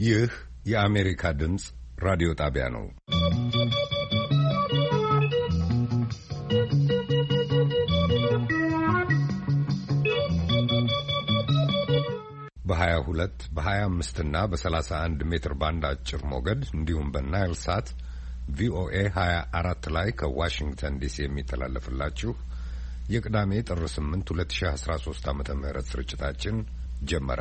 ይህ የአሜሪካ ድምፅ ራዲዮ ጣቢያ ነው። በ22 በ25 እና በ31 ሜትር ባንድ አጭር ሞገድ እንዲሁም በናይል ሳት ቪኦኤ 24 ላይ ከዋሽንግተን ዲሲ የሚተላለፍላችሁ የቅዳሜ ጥር 8 2013 ዓ.ም ስርጭታችን ጀመረ።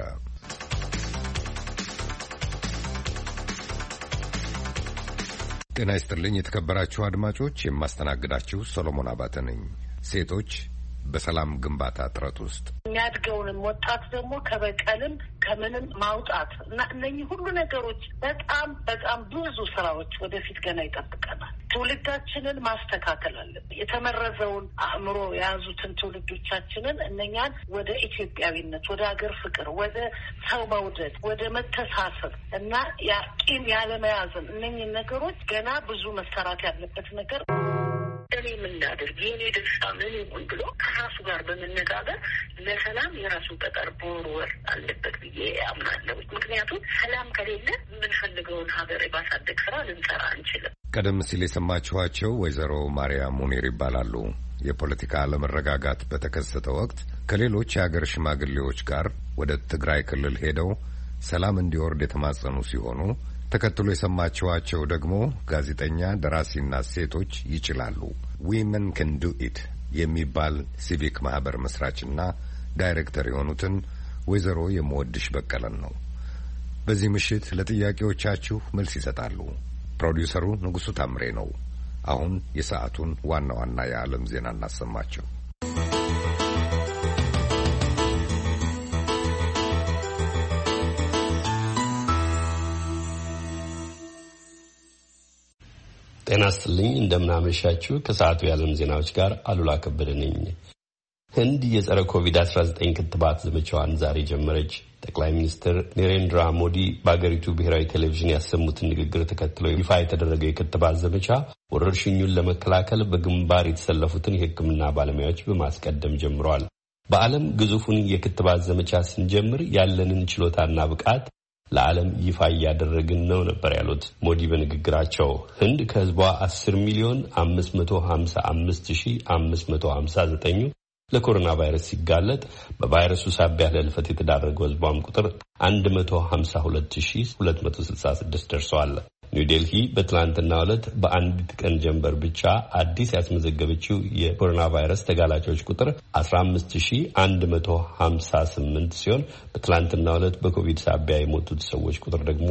ጤና ይስጥልኝ የተከበራችሁ አድማጮች፣ የማስተናግዳችሁ ሰሎሞን አባተ ነኝ። ሴቶች በሰላም ግንባታ ጥረት ውስጥ የሚያድገውንም ወጣት ደግሞ ከበቀልም ከምንም ማውጣት እና እነኚህ ሁሉ ነገሮች በጣም ብዙ ስራዎች ወደፊት ገና ይጠብቀናል። ትውልዳችንን ማስተካከል አለብን። የተመረዘውን አእምሮ የያዙትን ትውልዶቻችንን እነኛን ወደ ኢትዮጵያዊነት፣ ወደ ሀገር ፍቅር፣ ወደ ሰው መውደድ፣ ወደ መተሳሰብ እና ቂም ያለመያዝን እነኚህ ነገሮች ገና ብዙ መሰራት ያለበት ነገር እኔ የምናደርግ የኔ ድርሻ ምን ይሁን ብሎ ከራሱ ጋር በመነጋገር ለሰላም የራሱን ጠጠር መወርወር አለበት ብዬ አምናለሁ። ምክንያቱም ሰላም ከሌለ የምንፈልገውን ሀገር የማሳደግ ስራ ልንሰራ አንችልም። ቀደም ሲል የሰማችኋቸው ወይዘሮ ማርያም ሙኒር ይባላሉ። የፖለቲካ አለመረጋጋት በተከሰተ ወቅት ከሌሎች የሀገር ሽማግሌዎች ጋር ወደ ትግራይ ክልል ሄደው ሰላም እንዲወርድ የተማጸኑ ሲሆኑ ተከትሎ የሰማችኋቸው ደግሞ ጋዜጠኛ፣ ደራሲና ሴቶች ይችላሉ ዊመን ካን ዱ ኢት የሚባል ሲቪክ ማህበር መስራችና ዳይሬክተር የሆኑትን ወይዘሮ የምወድሽ በቀለን ነው። በዚህ ምሽት ለጥያቄዎቻችሁ መልስ ይሰጣሉ። ፕሮዲውሰሩ ንጉሱ ታምሬ ነው። አሁን የሰዓቱን ዋና ዋና የዓለም ዜና እናሰማችሁ። ጤና ይስጥልኝ፣ እንደምናመሻችሁ። ከሰዓቱ የዓለም ዜናዎች ጋር አሉላ ከበደ ነኝ። ህንድ የጸረ ኮቪድ-19 ክትባት ዘመቻዋን ዛሬ ጀመረች። ጠቅላይ ሚኒስትር ኔሬንድራ ሞዲ በአገሪቱ ብሔራዊ ቴሌቪዥን ያሰሙትን ንግግር ተከትሎ ይፋ የተደረገው የክትባት ዘመቻ ወረርሽኙን ለመከላከል በግንባር የተሰለፉትን የሕክምና ባለሙያዎች በማስቀደም ጀምረዋል። በዓለም ግዙፉን የክትባት ዘመቻ ስንጀምር ያለንን ችሎታና ብቃት ለዓለም ይፋ እያደረግን ነው ነበር ያሉት ሞዲ በንግግራቸው። ህንድ ከህዝቧ 10,555,559 ለኮሮና ቫይረስ ሲጋለጥ በቫይረሱ ሳቢያ ለህልፈት የተዳረገው ህዝቧም ቁጥር 152,266 ደርሰዋል። ኒውዴልሂ በትላንትናው ዕለት በአንዲት ቀን ጀንበር ብቻ አዲስ ያስመዘገበችው የኮሮና ቫይረስ ተጋላጮች ቁጥር 15,158 ሲሆን በትላንትናው ዕለት በኮቪድ ሳቢያ የሞቱት ሰዎች ቁጥር ደግሞ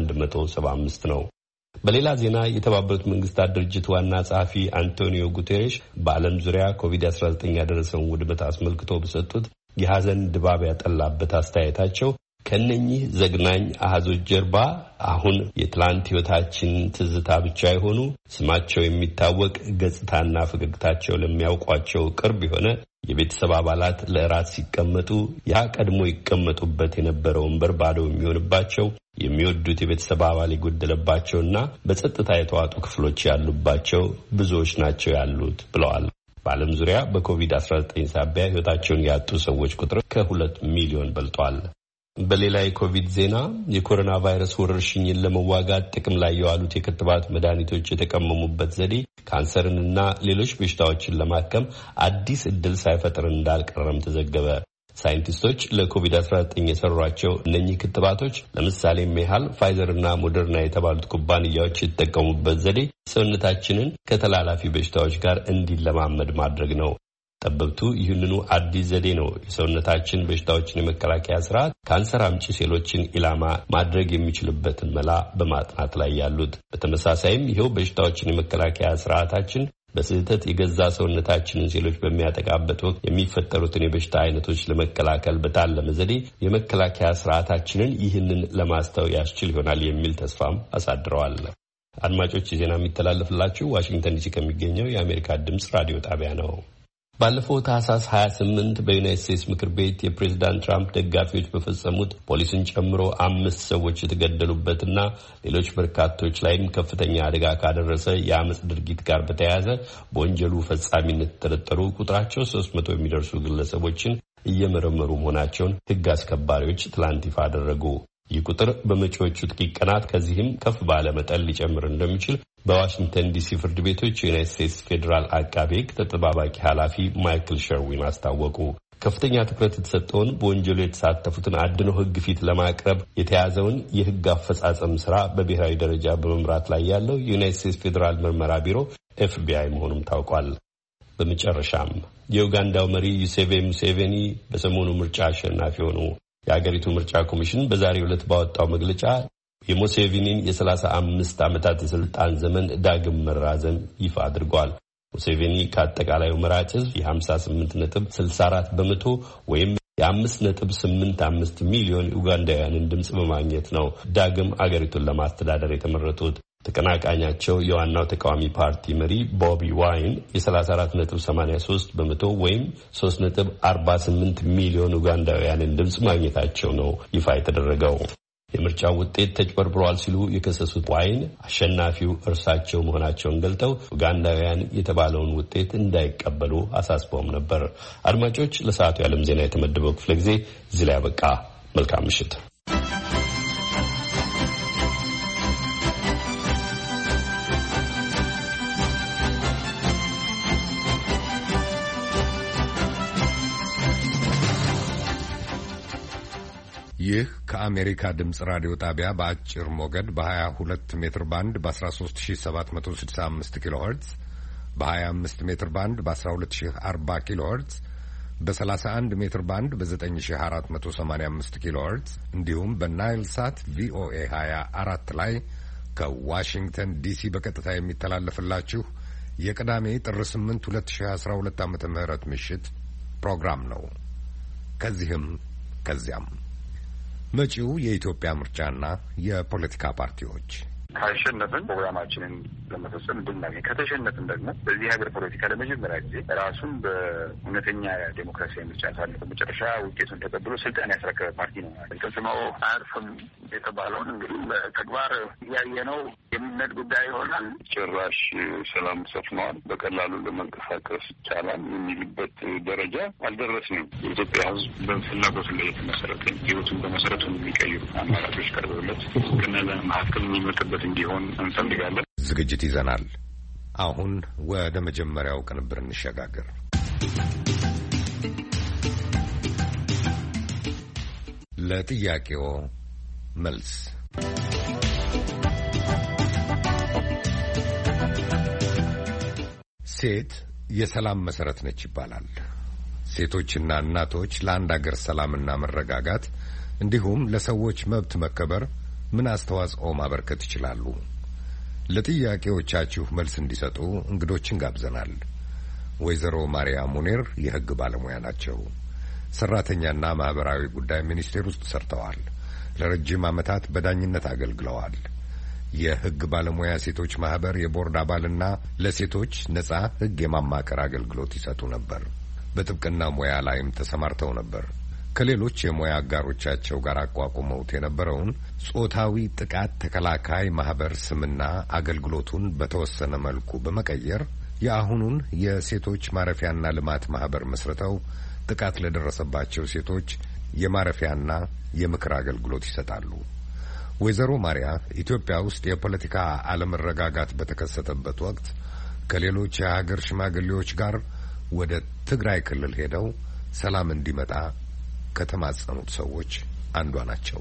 175 ነው። በሌላ ዜና የተባበሩት መንግስታት ድርጅት ዋና ጸሐፊ አንቶኒዮ ጉቴሬሽ በዓለም ዙሪያ ኮቪድ-19 ያደረሰውን ውድመት አስመልክቶ በሰጡት የሐዘን ድባብ ያጠላበት አስተያየታቸው ከነኚህ ዘግናኝ አሃዞች ጀርባ አሁን የትላንት ህይወታችን ትዝታ ብቻ የሆኑ ስማቸው የሚታወቅ ገጽታና ፈገግታቸው ለሚያውቋቸው ቅርብ የሆነ የቤተሰብ አባላት ለእራት ሲቀመጡ ያ ቀድሞ ይቀመጡበት የነበረው ወንበር ባዶ የሚሆንባቸው፣ የሚወዱት የቤተሰብ አባል የጎደለባቸውና በጸጥታ የተዋጡ ክፍሎች ያሉባቸው ብዙዎች ናቸው ያሉት ብለዋል። በዓለም ዙሪያ በኮቪድ-19 ሳቢያ ህይወታቸውን ያጡ ሰዎች ቁጥር ከ2 ሚሊዮን በልጧል። በሌላ የኮቪድ ዜና የኮሮና ቫይረስ ወረርሽኝን ለመዋጋት ጥቅም ላይ የዋሉት የክትባት መድኃኒቶች የተቀመሙበት ዘዴ ካንሰርንና ሌሎች በሽታዎችን ለማከም አዲስ እድል ሳይፈጥር እንዳልቀረም ተዘገበ። ሳይንቲስቶች ለኮቪድ-19 የሰሯቸው እነኚህ ክትባቶች ለምሳሌም ያህል ፋይዘርና ሞደርና የተባሉት ኩባንያዎች የተጠቀሙበት ዘዴ ሰውነታችንን ከተላላፊ በሽታዎች ጋር እንዲለማመድ ማድረግ ነው። ጠበብቱ ይህንኑ አዲስ ዘዴ ነው የሰውነታችን በሽታዎችን የመከላከያ ስርዓት ካንሰር አምጪ ሴሎችን ኢላማ ማድረግ የሚችልበትን መላ በማጥናት ላይ ያሉት። በተመሳሳይም ይኸው በሽታዎችን የመከላከያ ስርዓታችን በስህተት የገዛ ሰውነታችንን ሴሎች በሚያጠቃበት ወቅት የሚፈጠሩትን የበሽታ አይነቶች ለመከላከል በታለመ ዘዴ የመከላከያ ስርዓታችንን ይህንን ለማስተው ያስችል ይሆናል የሚል ተስፋም አሳድረዋል። አድማጮች፣ ዜና የሚተላለፍላችሁ ዋሽንግተን ዲሲ ከሚገኘው የአሜሪካ ድምፅ ራዲዮ ጣቢያ ነው። ባለፈው ታህሳስ 28 በዩናይትድ ስቴትስ ምክር ቤት የፕሬዝዳንት ትራምፕ ደጋፊዎች በፈጸሙት ፖሊስን ጨምሮ 5 ሰዎች የተገደሉበትና ሌሎች በርካቶች ላይም ከፍተኛ አደጋ ካደረሰ የአመጽ ድርጊት ጋር በተያያዘ በወንጀሉ ፈጻሚነት የተጠረጠሩ ቁጥራቸው 300 የሚደርሱ ግለሰቦችን እየመረመሩ መሆናቸውን ሕግ አስከባሪዎች ትላንት ይፋ አደረጉ። ይህ ቁጥር በመጪዎቹ ጥቂት ቀናት ከዚህም ከፍ ባለ መጠን ሊጨምር እንደሚችል በዋሽንግተን ዲሲ ፍርድ ቤቶች የዩናይትድ ስቴትስ ፌዴራል አቃቤ ሕግ ተጠባባቂ ኃላፊ ማይክል ሸርዊን አስታወቁ። ከፍተኛ ትኩረት የተሰጠውን በወንጀሉ የተሳተፉትን አድኖ ሕግ ፊት ለማቅረብ የተያዘውን የሕግ አፈጻጸም ስራ በብሔራዊ ደረጃ በመምራት ላይ ያለው የዩናይትድ ስቴትስ ፌዴራል ምርመራ ቢሮ FBI መሆኑም ታውቋል። በመጨረሻም የኡጋንዳው መሪ ዩሴቬ ሙሴቬኒ በሰሞኑ ምርጫ አሸናፊ ሆኑ። የአገሪቱ ምርጫ ኮሚሽን በዛሬው ዕለት ባወጣው መግለጫ የሙሴቬኒን የ35 ዓመታት የስልጣን ዘመን ዳግም መራዘም ይፋ አድርጓል። ሙሴቬኒ ከአጠቃላዩ መራጭ ሕዝብ የ58.64 በመቶ ወይም የ5.85 ሚሊዮን ኡጋንዳውያንን ድምፅ በማግኘት ነው ዳግም አገሪቱን ለማስተዳደር የተመረጡት። ተቀናቃኛቸው የዋናው ተቃዋሚ ፓርቲ መሪ ቦቢ ዋይን የ34.83 በመቶ ወይም 3.48 ሚሊዮን ኡጋንዳውያንን ድምፅ ማግኘታቸው ነው ይፋ የተደረገው። የምርጫው ውጤት ተጭበርብሯል ሲሉ የከሰሱት ዋይን አሸናፊው እርሳቸው መሆናቸውን ገልጠው ኡጋንዳውያን የተባለውን ውጤት እንዳይቀበሉ አሳስበውም ነበር። አድማጮች፣ ለሰዓቱ የዓለም ዜና የተመደበው ክፍለ ጊዜ እዚህ ላይ ያበቃ። መልካም ምሽት። ይህ ከአሜሪካ ድምፅ ራዲዮ ጣቢያ በአጭር ሞገድ በ22 ሜትር ባንድ በ13765 ኪሎ ሄርትዝ በ25 ሜትር ባንድ በ1240 ኪሎ ሄርትዝ በ31 ሜትር ባንድ በ9485 ኪሎ ሄርትዝ እንዲሁም በናይል ሳት ቪኦኤ 24 ላይ ከዋሽንግተን ዲሲ በቀጥታ የሚተላለፍላችሁ የቅዳሜ ጥር 8 2012 ዓ.ም ምሽት ፕሮግራም ነው። ከዚህም ከዚያም መጪው የኢትዮጵያ ምርጫና የፖለቲካ ፓርቲዎች ካሸነፍን ፕሮግራማችንን ለመፈጸም እንድናገኝ፣ ከተሸነፍን ደግሞ በዚህ ሀገር ፖለቲካ ለመጀመሪያ ጊዜ ራሱን በእውነተኛ ዴሞክራሲያዊ ምርጫ ያሳለፈ መጨረሻ ውጤቱን ተቀብሎ ስልጣን ያስረከበ ፓርቲ ነው። ተጽዕኖው አያርፍም የተባለውን እንግዲህ በተግባር እያየነው የሚነድ ጉዳይ ይሆናል። ጭራሽ ሰላም ሰፍነዋል፣ በቀላሉ ለመንቀሳቀስ ይቻላል የሚልበት ደረጃ አልደረስንም። የኢትዮጵያ ሕዝብ በፍላጎቱ ላይ የተመሰረተ ሕይወቱን በመሰረቱ የሚቀይሩ አማራጮች ቀርበውለት ከነዛ መካከል የሚመርጥበት እንዲሆን እንፈልጋለን። ዝግጅት ይዘናል። አሁን ወደ መጀመሪያው ቅንብር እንሸጋገር። ለጥያቄው መልስ። ሴት የሰላም መሰረት ነች ይባላል። ሴቶችና እናቶች ለአንድ አገር ሰላምና መረጋጋት እንዲሁም ለሰዎች መብት መከበር ምን አስተዋጽኦ ማበርከት ይችላሉ? ለጥያቄዎቻችሁ መልስ እንዲሰጡ እንግዶችን ጋብዘናል። ወይዘሮ ማርያም ሙኒር የሕግ ባለሙያ ናቸው። ሰራተኛና ማህበራዊ ጉዳይ ሚኒስቴር ውስጥ ሰርተዋል። ለረጅም ዓመታት በዳኝነት አገልግለዋል። የሕግ ባለሙያ ሴቶች ማህበር የቦርድ አባልና ለሴቶች ነጻ ሕግ የማማከር አገልግሎት ይሰጡ ነበር። በጥብቅና ሙያ ላይም ተሰማርተው ነበር። ከሌሎች የሙያ አጋሮቻቸው ጋር አቋቁመውት የነበረውን ጾታዊ ጥቃት ተከላካይ ማህበር ስምና አገልግሎቱን በተወሰነ መልኩ በመቀየር የአሁኑን የሴቶች ማረፊያና ልማት ማህበር መስርተው ጥቃት ለደረሰባቸው ሴቶች የማረፊያና የምክር አገልግሎት ይሰጣሉ። ወይዘሮ ማርያ ኢትዮጵያ ውስጥ የፖለቲካ አለመረጋጋት በተከሰተበት ወቅት ከሌሎች የሀገር ሽማግሌዎች ጋር ወደ ትግራይ ክልል ሄደው ሰላም እንዲመጣ ከተማጸኑት ሰዎች አንዷ ናቸው።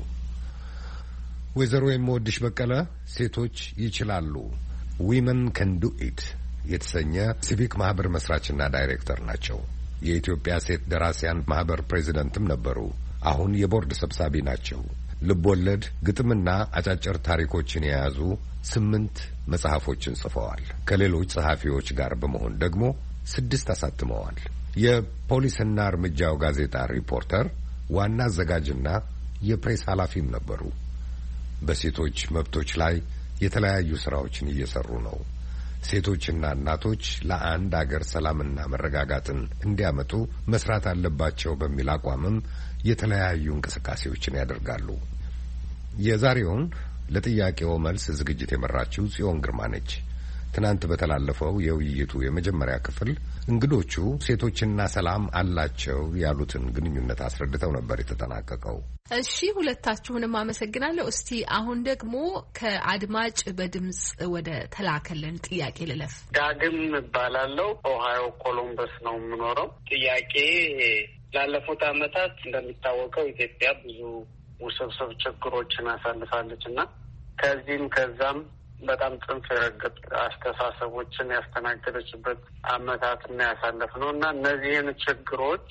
ወይዘሮ የምወድሽ በቀለ ሴቶች ይችላሉ ዊመን ካን ዱ ኢት የተሰኘ ሲቪክ ማህበር መስራችና ዳይሬክተር ናቸው። የኢትዮጵያ ሴት ደራሲያን ማህበር ፕሬዚደንትም ነበሩ። አሁን የቦርድ ሰብሳቢ ናቸው። ልቦለድ፣ ግጥምና አጫጭር ታሪኮችን የያዙ 8 መጽሐፎችን ጽፈዋል። ከሌሎች ጸሐፊዎች ጋር በመሆን ደግሞ 6 አሳትመዋል። የፖሊስና እርምጃው ጋዜጣ ሪፖርተር፣ ዋና አዘጋጅና የፕሬስ ኃላፊም ነበሩ። በሴቶች መብቶች ላይ የተለያዩ ስራዎችን እየሰሩ ነው። ሴቶችና እናቶች ለአንድ አገር ሰላምና መረጋጋትን እንዲያመጡ መስራት አለባቸው በሚል አቋምም የተለያዩ እንቅስቃሴዎችን ያደርጋሉ። የዛሬውን ለጥያቄው መልስ ዝግጅት የመራችው ጽዮን ግርማ ነች። ትናንት በተላለፈው የውይይቱ የመጀመሪያ ክፍል እንግዶቹ ሴቶችና ሰላም አላቸው ያሉትን ግንኙነት አስረድተው ነበር የተጠናቀቀው። እሺ፣ ሁለታችሁንም አመሰግናለሁ። እስቲ አሁን ደግሞ ከአድማጭ በድምጽ ወደ ተላከልን ጥያቄ ልለፍ። ዳግም እባላለሁ። ኦሃዮ ኮሎምበስ ነው የምኖረው። ጥያቄ ላለፉት ዓመታት እንደሚታወቀው ኢትዮጵያ ብዙ ውስብስብ ችግሮችን አሳልፋለች እና ከዚህም ከዛም በጣም ጽንፍ የረገጡ አስተሳሰቦችን ያስተናገደችበት ዓመታትና ያሳለፍ ነው እና እነዚህን ችግሮች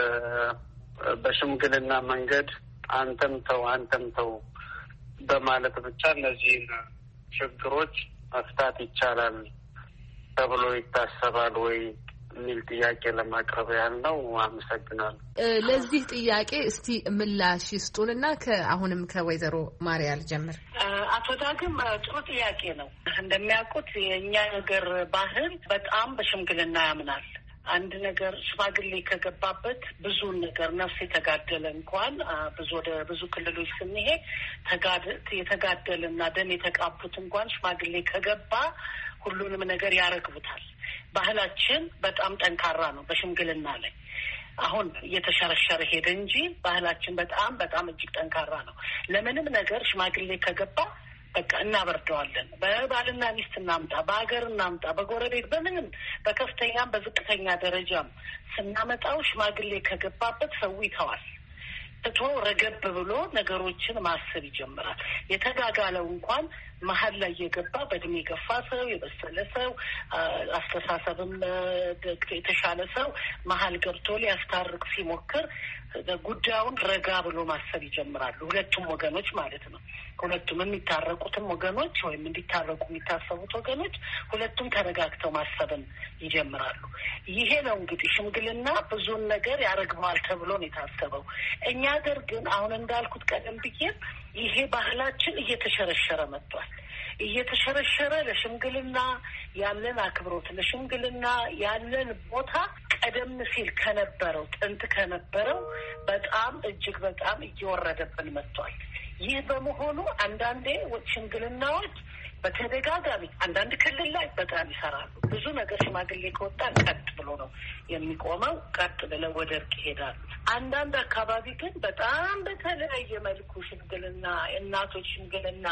በሽምግልና መንገድ አንተም ተው በማለት ብቻ እነዚህን ችግሮች መፍታት ይቻላል ተብሎ ይታሰባል ወይ የሚል ጥያቄ ለማቅረብ ያህል ነው። አመሰግናለሁ። ለዚህ ጥያቄ እስቲ ምላሽ ይስጡንና አሁንም ከወይዘሮ ማርያ ልጀምር። አቶ ዳግም ጥሩ ጥያቄ ነው። እንደሚያውቁት የእኛ ነገር ባህል በጣም በሽምግልና ያምናል። አንድ ነገር ሽማግሌ ከገባበት ብዙ ነገር ነፍስ የተጋደለ እንኳን ወደ ብዙ ክልሎች ስንሄድ የተጋደለና ደም የተቃቡት እንኳን ሽማግሌ ከገባ ሁሉንም ነገር ያረግቡታል። ባህላችን በጣም ጠንካራ ነው በሽምግልና ላይ። አሁን እየተሸረሸረ ሄደ እንጂ ባህላችን በጣም እጅግ ጠንካራ ነው። ለምንም ነገር ሽማግሌ ከገባ በቃ እናበርደዋለን። በባልና ሚስት እናምጣ፣ በሀገር እናምጣ፣ በጎረቤት በምንም በከፍተኛም በዝቅተኛ ደረጃም ስናመጣው ሽማግሌ ከገባበት ሰው ይተዋል። ትቶ ረገብ ብሎ ነገሮችን ማሰብ ይጀምራል። የተጋጋለው እንኳን መሀል ላይ የገባ በእድሜ የገፋ ሰው፣ የበሰለ ሰው፣ አስተሳሰብም የተሻለ ሰው መሀል ገብቶ ሊያስታርቅ ሲሞክር ጉዳዩን ረጋ ብሎ ማሰብ ይጀምራሉ። ሁለቱም ወገኖች ማለት ነው። ሁለቱም የሚታረቁትም ወገኖች ወይም እንዲታረቁ የሚታሰቡት ወገኖች ሁለቱም ተረጋግተው ማሰብን ይጀምራሉ። ይሄ ነው እንግዲህ ሽምግልና ብዙን ነገር ያረግባል ተብሎ ነው የታሰበው። እኛ ሀገር ግን አሁን እንዳልኩት ቀደም ብዬ ይሄ ባህላችን እየተሸረሸረ መጥቷል። እየተሸረሸረ ለሽምግልና ያለን አክብሮት፣ ለሽምግልና ያለን ቦታ ቀደም ሲል ከነበረው ጥንት ከነበረው በጣም እጅግ በጣም እየወረደብን መጥቷል። ይህ በመሆኑ አንዳንዴ ሽምግልናዎች በተደጋጋሚ አንዳንድ ክልል ላይ በጣም ይሰራሉ። ብዙ ነገር ሽማግሌ ከወጣ ቀጥ ብሎ ነው የሚቆመው። ቀጥ ብለው ወደ እርቅ ይሄዳሉ። አንዳንድ አካባቢ ግን በጣም በተለያየ መልኩ ሽምግልና፣ እናቶች ሽምግልና፣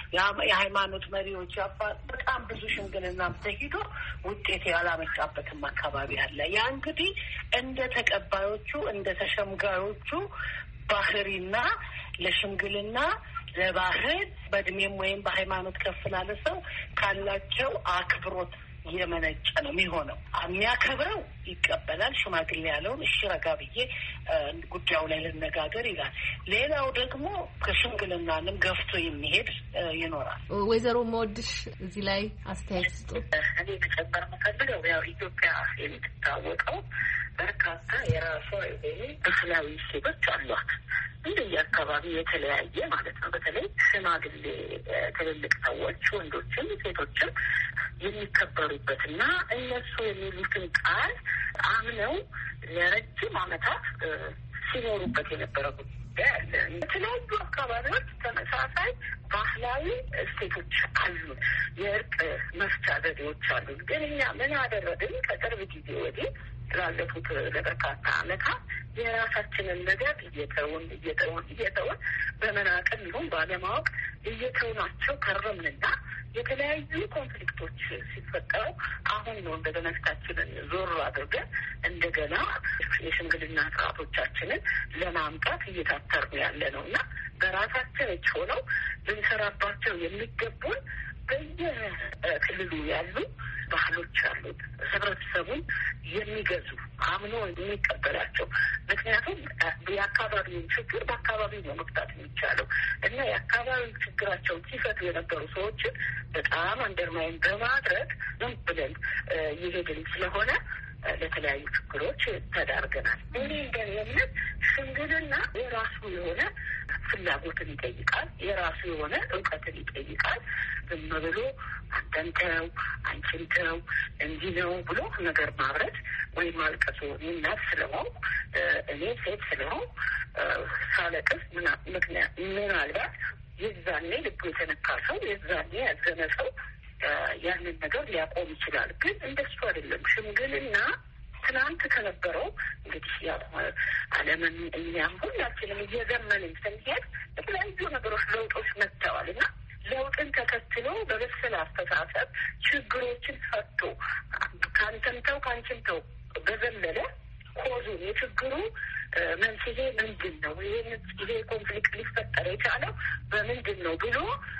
የሃይማኖት መሪዎች በጣም ብዙ ሽምግልና ተሂዶ ውጤት ያላመጣበትም አካባቢ አለ። ያ እንግዲህ እንደ ተቀባዮቹ እንደ ተሸምጋዮቹ ባህሪና ለሽምግልና ለባህል በእድሜም ወይም በሃይማኖት ከፍ ላለ ሰው ካላቸው አክብሮት የመነጨ ነው የሚሆነው። የሚያከብረው ይቀበላል። ሽማግሌ ያለውን እሺ ረጋ ብዬ ጉዳዩ ላይ ልነጋገር ይላል። ሌላው ደግሞ ከሽምግልናንም ገፍቶ የሚሄድ ይኖራል። ወይዘሮ መወድሽ እዚህ ላይ አስተያየት ስጡ። እኔ ተጨመር የምፈልገው ያው ኢትዮጵያ የምትታወቀው በርካታ የራሷ የሆኑ ባህላዊ እሴቶች አሏት። እንደየአካባቢ የተለያየ ማለት ነው። በተለይ ሽማግሌ ትልልቅ ሰዎች ወንዶችም ሴቶችም የሚከበሩበትና እነሱ የሚሉትን ቃል አምነው ለረጅም ዓመታት ሲኖሩበት የነበረ ጉዳይ አለ። የተለያዩ አካባቢዎች ተመሳሳይ ባህላዊ እሴቶች አሉ። የእርቅ መፍቻ ዘዴዎች አሉ። ግን እኛ ምን አደረግን? ከቅርብ ጊዜ ወዲህ ላለፉት ለበርካታ ዓመታት የራሳችንን ነገር እየተውን በመናቅም ይሁን ባለማወቅ እየተውናቸው ከረምንና የተለያዩ ኮንፍሊክቶች ሲፈጠሩ አሁን ነው እንደገና ፊታችንን ዞር አድርገን እንደገና የሽምግልና ስርዓቶቻችንን ለማምጣት እየታተርን ያለ ነው እና በራሳችን እጅ ሆነው ልንሰራባቸው የሚገቡን በየክልሉ ያሉ ባህሎች አሉት። ህብረተሰቡን የሚገዙ አምኖ የሚቀበላቸው። ምክንያቱም የአካባቢውን ችግር በአካባቢው ነው መፍታት የሚቻለው እና የአካባቢ ችግራቸውን ሲፈቱ የነበሩ ሰዎችን በጣም አንደርማይን በማድረግ ዝም ብለን ይሄድን ስለሆነ ለተለያዩ ችግሮች ተዳርገናል። እንዲህ እንደኔ እምነት ሽምግልና የራሱ የሆነ ፍላጎትን ይጠይቃል። የራሱ የሆነ እውቀትን ይጠይቃል። ዝም ብሎ አንተን ተው፣ አንቺን ተው፣ እንዲህ ነው ብሎ ነገር ማብረት ወይም ማልቀሱ እናት ስለሆንኩ እኔ ሴት ስለሆንኩ ሳለቅስ ምክንያት ምናልባት የዛኔ ልቡ የተነካ ሰው የዛኔ ያዘነ ሰው ያንን ነገር ሊያቆም ይችላል። ግን እንደሱ አይደለም። ሽምግልና ትናንት ከነበረው እንግዲህ ያው ዓለምን እኛም ሁላችንም እየዘመንን ስንሄድ የተለያዩ ነገሮች ለውጦች መጥተዋል እና ለውጥን ተከትሎ በበሰለ አስተሳሰብ ችግሮችን ፈቶ ከአንተም ተው ከአንቺም ተው በዘለለ ኮዙን የችግሩ መንስኤ ምንድን ነው፣ ይሄ ኮንፍሊክት ሊፈጠር የቻለው በምንድን ነው ብሎ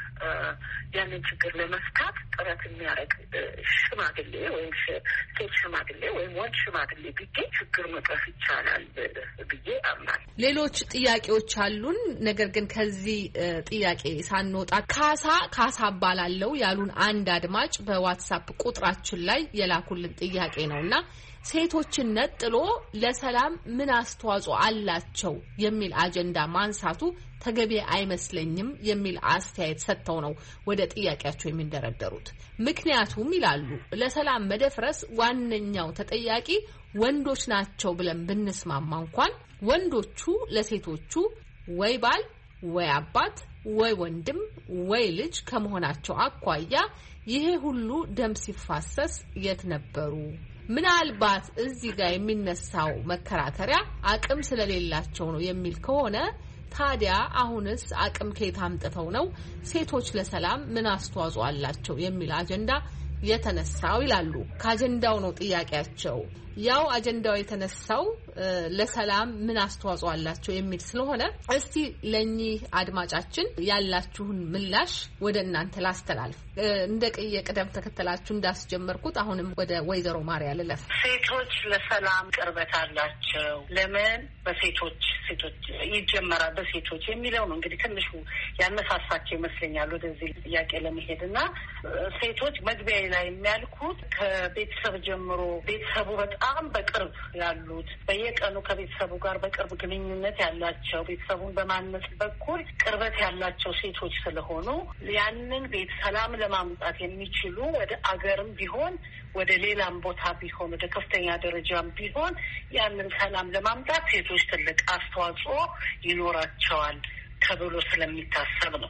ያንን ችግር ለመፍታት ጥረት የሚያደርግ ሽማግሌ ወይም ሴት ሽማግሌ ወይም ወንድ ሽማግሌ ቢገኝ ችግር መቅረፍ ይቻላል ብዬ አምናለሁ። ሌሎች ጥያቄዎች አሉን። ነገር ግን ከዚህ ጥያቄ ሳንወጣ ካሳ ባላለው ያሉን አንድ አድማጭ በዋትስአፕ ቁጥራችን ላይ የላኩልን ጥያቄ ነውና ሴቶችን ነጥሎ ለሰላም ምን አስተዋጽኦ አላቸው የሚል አጀንዳ ማንሳቱ ተገቢ አይመስለኝም የሚል አስተያየት ሰጥተው ነው ወደ ጥያቄያቸው የሚንደረደሩት። ምክንያቱም ይላሉ ለሰላም መደፍረስ ዋነኛው ተጠያቂ ወንዶች ናቸው ብለን ብንስማማ እንኳን ወንዶቹ ለሴቶቹ ወይ ባል ወይ አባት ወይ ወንድም ወይ ልጅ ከመሆናቸው አኳያ ይሄ ሁሉ ደም ሲፋሰስ የት ነበሩ? ምናልባት እዚህ ጋር የሚነሳው መከራከሪያ አቅም ስለሌላቸው ነው የሚል ከሆነ ታዲያ አሁንስ አቅም ከየት አምጥተው ነው ሴቶች ለሰላም ምን አስተዋጽኦ አላቸው የሚል አጀንዳ የተነሳው ይላሉ። ከአጀንዳው ነው ጥያቄያቸው። ያው አጀንዳው የተነሳው ለሰላም ምን አስተዋጽኦ አላቸው የሚል ስለሆነ እስቲ ለኚህ አድማጫችን ያላችሁን ምላሽ ወደ እናንተ ላስተላልፍ። እንደ ቅደም ተከተላችሁ እንዳስጀመርኩት አሁንም ወደ ወይዘሮ ማርያ ልለፍ። ሴቶች ለሰላም ቅርበት አላቸው። ለምን በሴቶች ይጀመራል በሴቶች የሚለው ነው እንግዲህ ትንሹ ያነሳሳቸው ይመስለኛል ወደዚህ ጥያቄ ለመሄድና ሴቶች መግቢያ ላይ የሚያልኩት ከቤተሰብ ጀምሮ ቤተሰቡ በጣም በቅርብ ያሉት በየቀኑ ከቤተሰቡ ጋር በቅርብ ግንኙነት ያላቸው ቤተሰቡን በማነጽ በኩል ቅርበት ያላቸው ሴቶች ስለሆኑ ያንን ቤት ሰላም ለማምጣት የሚችሉ ወደ አገርም ቢሆን ወደ ሌላም ቦታ ቢሆን ወደ ከፍተኛ ደረጃም ቢሆን ያንን ሰላም ለማምጣት ሴቶች ትልቅ አስተዋጽኦ ይኖራቸዋል ተብሎ ስለሚታሰብ ነው።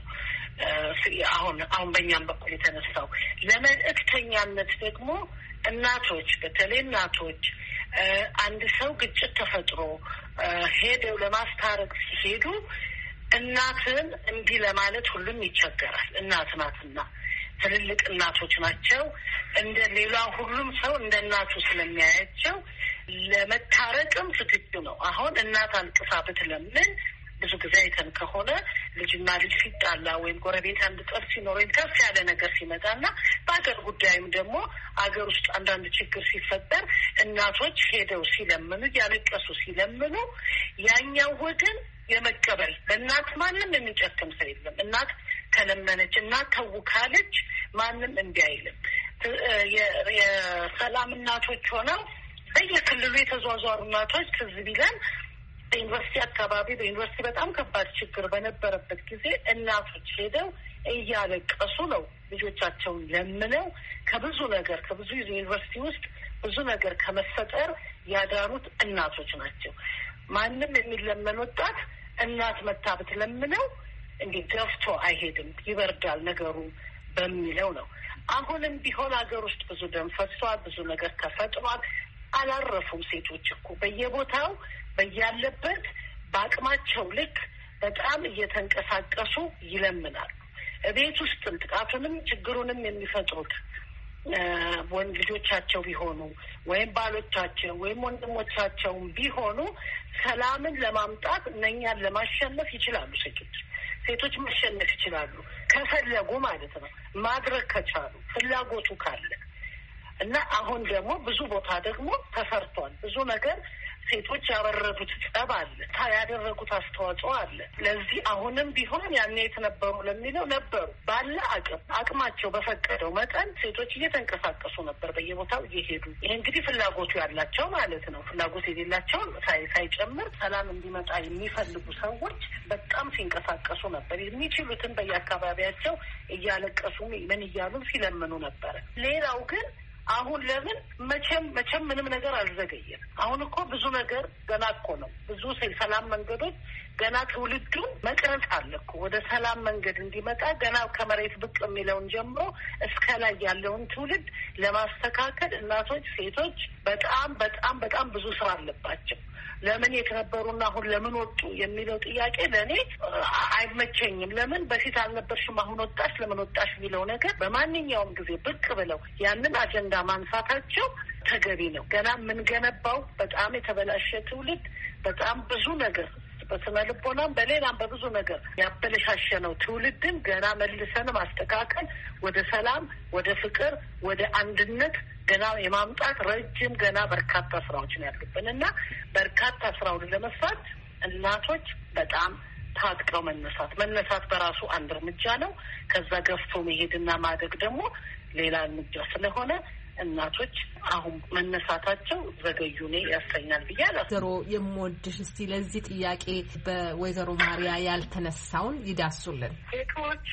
አሁን በእኛም በኩል የተነሳው ለመልእክተኛነት ደግሞ እናቶች በተለይ እናቶች አንድ ሰው ግጭት ተፈጥሮ ሄደው ለማስታረቅ ሲሄዱ እናትን እንዲህ ለማለት ሁሉም ይቸገራል። እናት ናትና ትልልቅ እናቶች ናቸው። እንደ ሌላ ሁሉም ሰው እንደ እናቱ ስለሚያያቸው ለመታረቅም ዝግጁ ነው። አሁን እናት አልቅሳ ብትለምን ብዙ ጊዜ አይተን ከሆነ ልጅና ልጅ ሲጣላ ወይም ጎረቤት አንድ ጠብ ሲኖር ወይም ከፍ ያለ ነገር ሲመጣና በአገር ጉዳይም ደግሞ አገር ውስጥ አንዳንድ ችግር ሲፈጠር እናቶች ሄደው ሲለምኑ ያለቀሱ ሲለምኑ ያኛው ወገን የመቀበል በእናት ማንም የሚጨክም ሰው የለም። እናት ከለመነች እናት ተው ካለች ማንም እምቢ አይልም። የሰላም እናቶች ሆነው በየክልሉ የተዟዟሩ እናቶች ትዝ ቢለን በዩኒቨርሲቲ አካባቢ በዩኒቨርሲቲ በጣም ከባድ ችግር በነበረበት ጊዜ እናቶች ሄደው እያለቀሱ ነው ልጆቻቸውን ለምነው ከብዙ ዩኒቨርሲቲ ውስጥ ብዙ ነገር ከመፈጠር ያዳኑት እናቶች ናቸው። ማንም የሚለመን ወጣት እናት መታ ብትለምነው እንዲህ ገፍቶ አይሄድም፣ ይበርዳል ነገሩ በሚለው ነው። አሁንም ቢሆን ሀገር ውስጥ ብዙ ደም ፈሷል፣ ብዙ ነገር ተፈጥሯል። አላረፉም። ሴቶች እኮ በየቦታው በያለበት በአቅማቸው ልክ በጣም እየተንቀሳቀሱ ይለምናሉ። ቤት ውስጥም ጥቃቱንም ችግሩንም የሚፈጥሩት ወንድ ልጆቻቸው ቢሆኑ ወይም ባሎቻቸው ወይም ወንድሞቻቸውም ቢሆኑ ሰላምን ለማምጣት እነኛን ለማሸነፍ ይችላሉ። ሴቶች ማሸነፍ ይችላሉ ከፈለጉ ማለት ነው፣ ማድረግ ከቻሉ ፍላጎቱ ካለ እና አሁን ደግሞ ብዙ ቦታ ደግሞ ተሰርቷል። ብዙ ነገር ሴቶች ያበረዱት ጸብ አለ፣ ያደረጉት አስተዋጽኦ አለ። ለዚህ አሁንም ቢሆን ያኔ የት ነበሩ ለሚለው ነበሩ። ባለ አቅማቸው በፈቀደው መጠን ሴቶች እየተንቀሳቀሱ ነበር፣ በየቦታው እየሄዱ። ይሄ እንግዲህ ፍላጎቱ ያላቸው ማለት ነው። ፍላጎት የሌላቸውን ሳይጨምር ሰላም እንዲመጣ የሚፈልጉ ሰዎች በጣም ሲንቀሳቀሱ ነበር። የሚችሉትን በየአካባቢያቸው እያለቀሱ ምን እያሉ ሲለምኑ ነበረ። ሌላው ግን አሁን ለምን መቼም ምንም ነገር አልዘገየም። አሁን እኮ ብዙ ነገር ገና እኮ ነው። ብዙ ሰላም መንገዶች ገና ትውልዱ መቅረጽ አለ እኮ ወደ ሰላም መንገድ እንዲመጣ ገና ከመሬት ብቅ የሚለውን ጀምሮ እስከ ላይ ያለውን ትውልድ ለማስተካከል እናቶች፣ ሴቶች በጣም ብዙ ስራ አለባቸው። ለምን የተነበሩና አሁን ለምን ወጡ የሚለው ጥያቄ ለእኔ አይመቸኝም። ለምን በፊት አልነበርሽም አሁን ወጣሽ ለምን ወጣሽ የሚለው ነገር በማንኛውም ጊዜ ብቅ ብለው ያንን አጀንዳ ማንሳታቸው ተገቢ ነው። ገና የምንገነባው በጣም የተበላሸ ትውልድ በጣም ብዙ ነገር በስነ ልቦናም በሌላም በብዙ ነገር ያበለሻሸነው ትውልድን ገና መልሰን ማስተካከል ወደ ሰላም፣ ወደ ፍቅር፣ ወደ አንድነት ገና የማምጣት ረጅም ገና በርካታ ስራዎች ነው ያሉብን እና በርካታ ስራውን ለመስራት እናቶች በጣም ታጥቀው መነሳት በራሱ አንድ እርምጃ ነው። ከዛ ገፍቶ መሄድና ማደግ ደግሞ ሌላ እርምጃ ስለሆነ እናቶች አሁን መነሳታቸው ዘገዩ ነው ያሰኛል ብያለሁ። ወይዘሮ የምወድሽ እስቲ ለዚህ ጥያቄ በወይዘሮ ማሪያ ያልተነሳውን ይዳሱልን። ሴቶች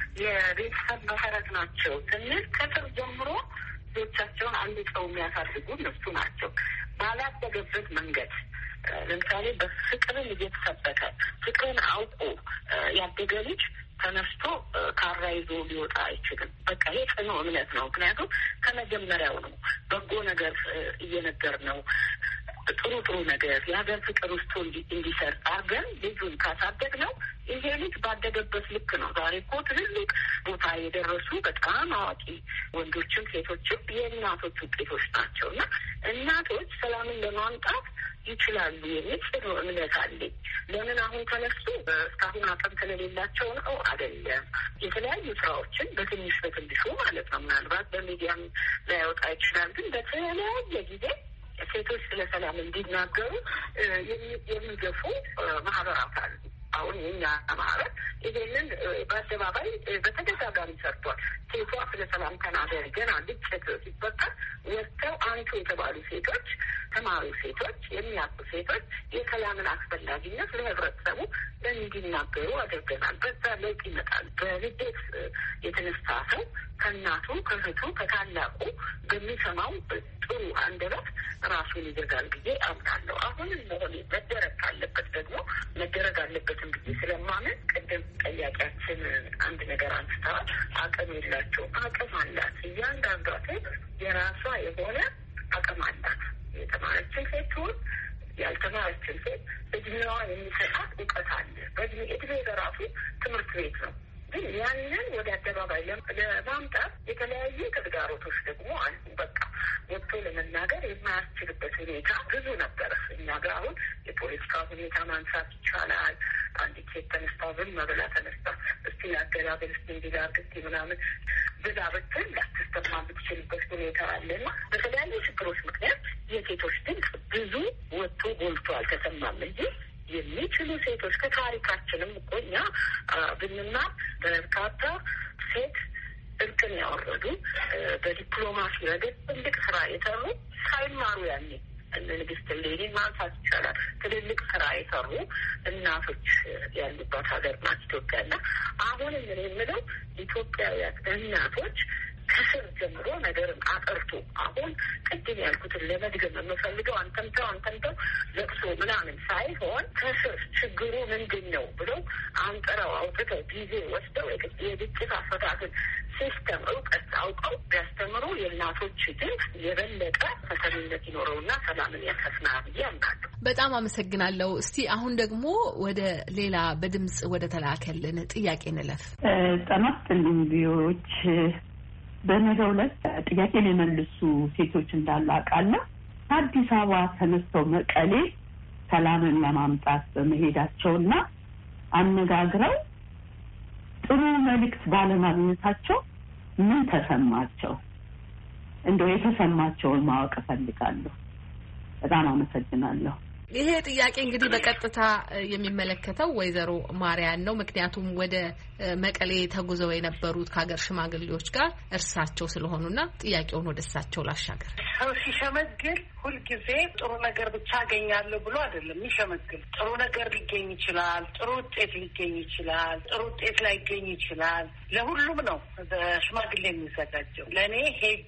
የቤተሰብ መሰረት ናቸው ስንል ከጥር ጀምሮ ልጆቻቸውን አንድ ሰው የሚያሳድጉ እነሱ ናቸው። ባላደገበት መንገድ ለምሳሌ በፍቅርን እየተሰበከ ፍቅርን አውቆ ያደገ ልጅ ተነስቶ ካራ ይዞ ሊወጣ አይችልም። በቃ ይሄ ጽኑ እምነት ነው። ምክንያቱም ከመጀመሪያው ነው በጎ ነገር እየነገር ነው ጥሩ ነገር የሀገር ፍቅር ውስጥ እንዲሰርጥ አድርገን ልጁን ካሳደግ ነው ይሄ ልጅ ባደገበት ልክ ነው። ዛሬ እኮ ትልልቅ ቦታ የደረሱ በጣም አዋቂ ወንዶችም ሴቶችም የእናቶች ውጤቶች ናቸው እና እናቶች ሰላምን ለማምጣት ይችላሉ የሚል ጽኑ እምነት አለኝ። ለምን አሁን ተነሱ እስካሁን አቅም ስለሌላቸው ነው አይደለም። የተለያዩ ስራዎችን በትንሹ ማለት ነው ምናልባት በሚዲያም ላይወጣ ይችላል። ግን በተለያየ ጊዜ ሴቶች ስለ ሰላም እንዲናገሩ የሚገፉ ማህበራት አሉ። አሁን የኛ ማህበር ይሄንን በአደባባይ በተደጋጋሚ ሰርቷል። ሴቷ ስለ ሰላም ተናገሪ ገና ግጭት ሲፈጠር ወጥተው አንቱ የተባሉ ሴቶች፣ ተማሪ ሴቶች፣ የሚያውቁ ሴቶች የሰላምን አስፈላጊነት ለህብረተሰቡ እንዲናገሩ አድርገናል። በዛ ለውጥ ይመጣል። በንዴት የተነሳ ሰው ከእናቱ፣ ከእህቱ፣ ከታላቁ በሚሰማው ጥሩ አንደበት ራሱን ይዘጋል ብዬ አምናለሁ። አሁንም መሆን መደረግ ካለበት ደግሞ መደረግ አለበትም ብዬ ስለማምን ቅድም ጠያቂያችን አንድ ነገር አንስተዋል። አቅም የላቸውም። አቅም አላት። እያንዳንዷ ሴት የራሷ የሆነ አቅም አላት። የተማረችን ሴት ትሁን ያልተማረችን ሴት እድሜዋ የሚሰጣት እውቀት አለ። እድሜ በራሱ ትምህርት ቤት ነው። ግን ያንን ወደ አደባባይ ለማምጣት የተለያዩ ተግዳሮቶች ደግሞ አሉ። በቃ ወጥቶ ለመናገር የማያስችልበት ሁኔታ ብዙ ነበረ። እኛ ጋር አሁን የፖለቲካ ሁኔታ ማንሳት ይቻላል። አንዲት ሴት ተነስታ ብላ ተነስታ እስቲ ያገላበል እስቲ እንዲላርግ እስቲ ምናምን ብላ ብትል ላትሰማ የምትችልበት ሁኔታ አለና በተለያዩ ችግሮች ምክንያት የሴቶች ድምፅ ብዙ ወጥቶ ጎልቶ አልተሰማም እንጂ የሚችሉ ሴቶች ከታሪካችንም እኮ እኛ ብንማር በርካታ ሴት እርቅን ያወረዱ በዲፕሎማሲ ረገድ ትልቅ ስራ የሰሩ ሳይማሩ ያኔ ንግስት ሌኒ ማንሳት ይቻላል። ትልልቅ ስራ የሰሩ እናቶች ያሉባት ሀገር ናት ኢትዮጵያና አሁን ምን የምለው ኢትዮጵያውያን እናቶች ከስር ጀምሮ ነገርን አጠርቶ አሁን ቅድም ያልኩትን ለመድገም የምፈልገው አንተምተው ለቅሶ ምናምን ሳይሆን ከስር ችግሩ ምንድን ነው ብለው አንጥረው አውጥተው ጊዜ ወስደው የግጭት አፈታትን ሲስተም እውቀት አውቀው ቢያስተምሩ የእናቶች ድምፅ የበለጠ ተሰሚነት ይኖረውና ሰላምን ያሰፍናል ብዬ አምናለሁ። በጣም አመሰግናለሁ። እስቲ አሁን ደግሞ ወደ ሌላ በድምፅ ወደ ተላከልን ጥያቄ እንለፍ። ጠናት ልንቢዎች በነገው ዕለት ጥያቄን የመልሱ ሴቶች እንዳሉ አውቃለሁ። አዲስ አበባ ተነስተው መቀሌ ሰላምን ለማምጣት በመሄዳቸውና አነጋግረው ጥሩ መልእክት ባለማግኘታቸው ምን ተሰማቸው? እንደው የተሰማቸውን ማወቅ እፈልጋለሁ። በጣም አመሰግናለሁ። ይሄ ጥያቄ እንግዲህ በቀጥታ የሚመለከተው ወይዘሮ ማርያን ነው። ምክንያቱም ወደ መቀሌ ተጉዘው የነበሩት ከሀገር ሽማግሌዎች ጋር እርሳቸው ስለሆኑና ጥያቄውን ወደ እሳቸው ላሻገር። ሰው ሲሸመግል ሁልጊዜ ጥሩ ነገር ብቻ አገኛለሁ ብሎ አይደለም የሚሸመግል። ጥሩ ነገር ሊገኝ ይችላል፣ ጥሩ ውጤት ሊገኝ ይችላል፣ ጥሩ ውጤት ላይገኝ ይችላል። ለሁሉም ነው በሽማግሌ የሚዘጋጀው። ለእኔ ሄጄ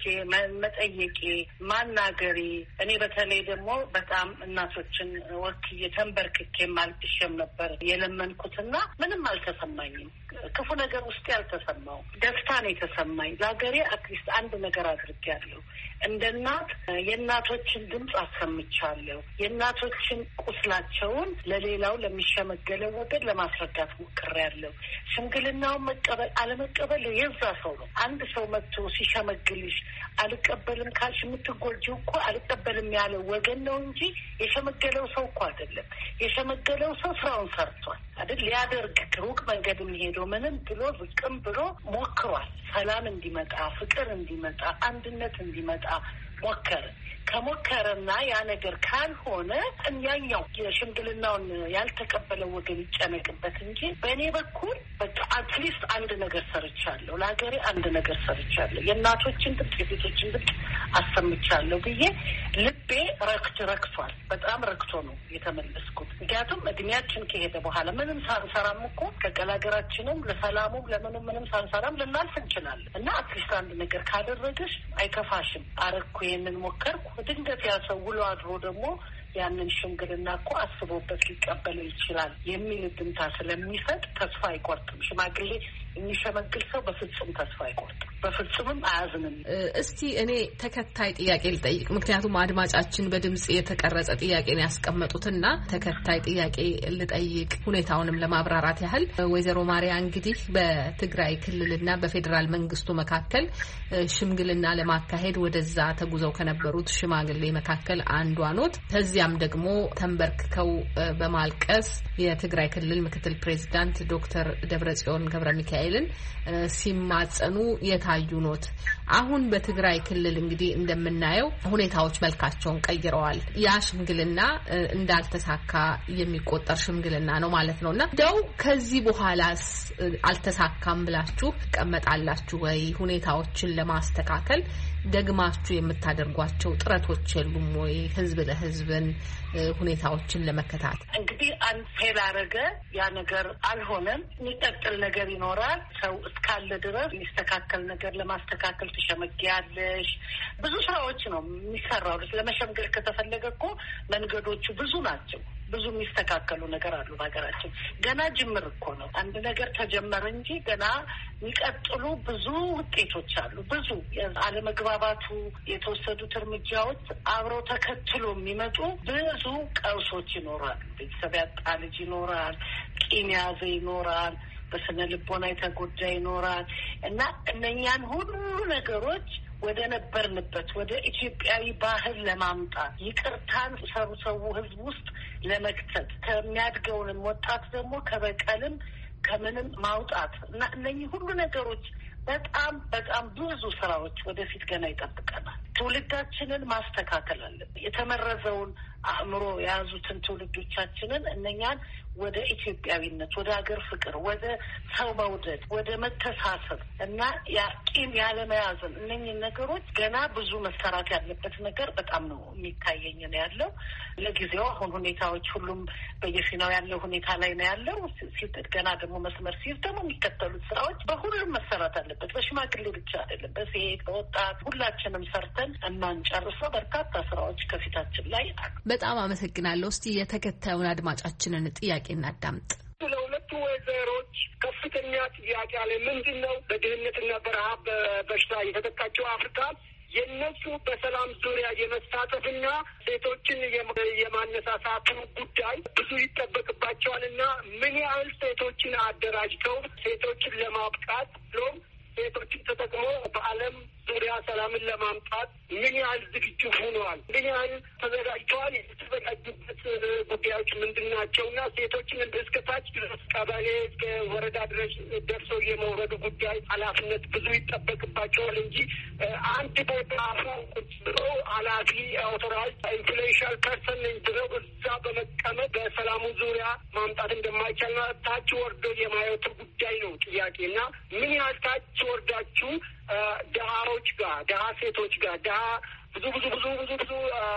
መጠየቄ፣ ማናገሬ፣ እኔ በተለይ ደግሞ በጣም እናቶችን ወክዬ ተንበርክኬ ማልቅሼም ነበር የለመንኩትና ምንም አልተሰማኝም። ክፉ ነገር ውስጥ ያልተሰማው ደስታ ነው የተሰማኝ። ለሀገሬ አትሊስት አንድ ነገር አድርጌያለሁ። እንደ እናት የእናቶችን ድምፅ አሰምቻለሁ። የእናቶችን ቁስላቸውን ለሌላው ለሚሸመገለው ወገን ለማስረዳት ሞክሬያለሁ። ሽምግልናውን መቀበል አለመቀበል የዛ ሰው ነው። አንድ ሰው መጥቶ ሲሸመግልሽ አልቀበልም ካልሽ የምትጎጂው እኮ አልቀበልም ያለው ወገን ነው እንጂ የሸመገለው ሰው እኮ አይደለም። የሸመገለው ሰው ስራውን ሰርቷል አይደል? ሊያደርግ ሩቅ መንገድ የሚሄደው ምንም ብሎ ዝቅም ብሎ ሞክሯል። ሰላም እንዲመጣ፣ ፍቅር እንዲመጣ፣ አንድነት እንዲመጣ ሞከረ። ከሞከረና ያ ነገር ካልሆነ ያኛው የሽምግልናውን ያልተቀበለው ወገን ይጨነቅበት እንጂ በእኔ በኩል በቃ አትሊስት አንድ ነገር ሰርቻለሁ፣ ለሀገሬ አንድ ነገር ሰርቻለሁ፣ የእናቶችን ድምፅ የቤቶችን ድምፅ አሰምቻለሁ ብዬ ልቤ ረክቷል። በጣም ረክቶ ነው የተመለስኩት። ምክንያቱም እድሜያችን ከሄደ በኋላ ምንም ሳንሰራም እኮ ከቀላገራችንም ለሰላሙም ለምንም ምንም ሳንሰራም ልናልፍ እንችላለን እና አትሊስት አንድ ነገር ካደረገሽ አይከፋሽም። አረኩ፣ ይሄንን ሞከርኩ። ድንገት ያሰው ውሎ አድሮ ደግሞ ያንን ሽምግልና እኮ አስቦበት ሊቀበለው ይችላል የሚል ድምታ ስለሚሰጥ ተስፋ አይቆርጥም። ሽማግሌ የሚሸመግል ሰው በፍጹም ተስፋ አይቆርጥም፣ በፍጹምም አያዝንም። እስቲ እኔ ተከታይ ጥያቄ ልጠይቅ። ምክንያቱም አድማጫችን በድምጽ የተቀረጸ ጥያቄን ያስቀመጡትና ተከታይ ጥያቄ ልጠይቅ ሁኔታውንም ለማብራራት ያህል። ወይዘሮ ማርያ እንግዲህ በትግራይ ክልልና በፌዴራል መንግስቱ መካከል ሽምግልና ለማካሄድ ወደዛ ተጉዘው ከነበሩት ሽማግሌ መካከል አንዷ ኖት። ከዚያም ደግሞ ተንበርክከው በማልቀስ የትግራይ ክልል ምክትል ፕሬዚዳንት ዶክተር ደብረጽዮን ገብረ ሚካኤልን ሲማጸኑ የታዩ ኖት። አሁን በትግራይ ክልል እንግዲህ እንደምናየው ሁኔታዎች መልካቸውን ቀይረዋል። ያ ሽምግልና እንዳልተሳካ የሚቆጠር ሽምግልና ነው ማለት ነውና እንደው ከዚህ በኋላስ አልተሳካም ብላችሁ ትቀመጣላችሁ ወይ? ሁኔታዎችን ለማስተካከል ደግማችሁ የምታደርጓቸው ጥረቶች የሉም ወይ? ህዝብ ለህዝብን ሁኔታዎችን ለመከታተል እንግዲህ አንድ ፌል አረገ፣ ያ ነገር አልሆነም፣ የሚቀጥል ነገር ይኖራል። ሰው እስካለ ድረስ የሚስተካከል ነገር ለማስተካከል ትሸመጊያለሽ። ብዙ ስራዎች ነው የሚሰራው። ለመሸምገል ከተፈለገ እኮ መንገዶቹ ብዙ ናቸው። ብዙ የሚስተካከሉ ነገር አሉ። በሀገራችን ገና ጅምር እኮ ነው። አንድ ነገር ተጀመረ እንጂ ገና የሚቀጥሉ ብዙ ውጤቶች አሉ። ብዙ አለመግባባቱ፣ የተወሰዱት እርምጃዎች አብረው ተከትሎ የሚመጡ ብዙ ቀውሶች ይኖራሉ። ቤተሰብ ያጣ ልጅ ይኖራል፣ ቂም ያዘ ይኖራል፣ በስነ ልቦና የተጎዳ ይኖራል እና እነኛን ሁሉ ነገሮች ወደ ነበርንበት ወደ ኢትዮጵያዊ ባህል ለማምጣት ይቅርታን ሰው ህዝብ ውስጥ ለመክተት ከሚያድገውንም ወጣት ደግሞ ከበቀልም ከምንም ማውጣት እና እነኚህ ሁሉ ነገሮች በጣም በጣም ብዙ ስራዎች ወደፊት ገና ይጠብቀናል። ትውልዳችንን ማስተካከል አለብን። የተመረዘውን አእምሮ የያዙትን ትውልዶቻችንን እነኛን ወደ ኢትዮጵያዊነት፣ ወደ ሀገር ፍቅር፣ ወደ ሰው መውደድ፣ ወደ መተሳሰብ እና ቂም ያለመያዝን እነኚህ ነገሮች ገና ብዙ መሰራት ያለበት ነገር በጣም ነው የሚታየኝ ነው ያለው። ለጊዜው አሁን ሁኔታዎች ሁሉም በየፊናው ያለው ሁኔታ ላይ ነው ያለው። ገና ደግሞ መስመር ሲይዝ ደግሞ የሚከተሉት ስራዎች በሁሉም መሰራት አለበት። በሽማግሌ ብቻ አይደለም፣ በሴት በወጣት ሁላችንም ሰርተን እናንጨርሰው በርካታ ስራዎች ከፊታችን ላይ አሉ። በጣም አመሰግናለሁ። እስቲ የተከታዩን አድማጫችንን ጥያቄ እናዳምጥ። ለሁለቱ ወይዘሮች ከፍተኛ ጥያቄ አለ። ምንድን ነው በድህነትና በረሃብ በበሽታ የተጠቃቸው አፍሪካ የነሱ በሰላም ዙሪያ የመሳተፍና ሴቶችን የማነሳሳቱ ጉዳይ ብዙ ይጠበቅባቸዋልና ምን ያህል ሴቶችን አደራጅተው ሴቶችን ለማብቃት ብሎም ሴቶችን ተጠቅሞ በዓለም ዙሪያ ሰላምን ለማምጣት ምን ያህል ዝግጁ ሆነዋል? ምን ያህል ተዘጋጅተዋል? የተዘጋጁበት ጉዳዮች ምንድን ናቸው? እና ሴቶችን እስከ ታች ድረስ ቀበሌ እስከ ወረዳ ድረስ ደርሰው የመውረዱ ጉዳይ ኃላፊነት ብዙ ይጠበቅባቸዋል እንጂ አንድ ቦታ ቁጭ ብሎ ኃላፊ አውቶራይዝ ኢንፍሉዌንሻል ፐርሰን ብለው እዛ በመቀመጥ በሰላሙ ዙሪያ ማምጣት እንደማይቻልና ታች ወርዶ የማየቱ ጉዳይ ነው ጥያቄ እና ምን ያህል ታች ወርዳችሁ ድሀዎች ጋር ድሀ ሴቶች ጋር ድሀ ብዙ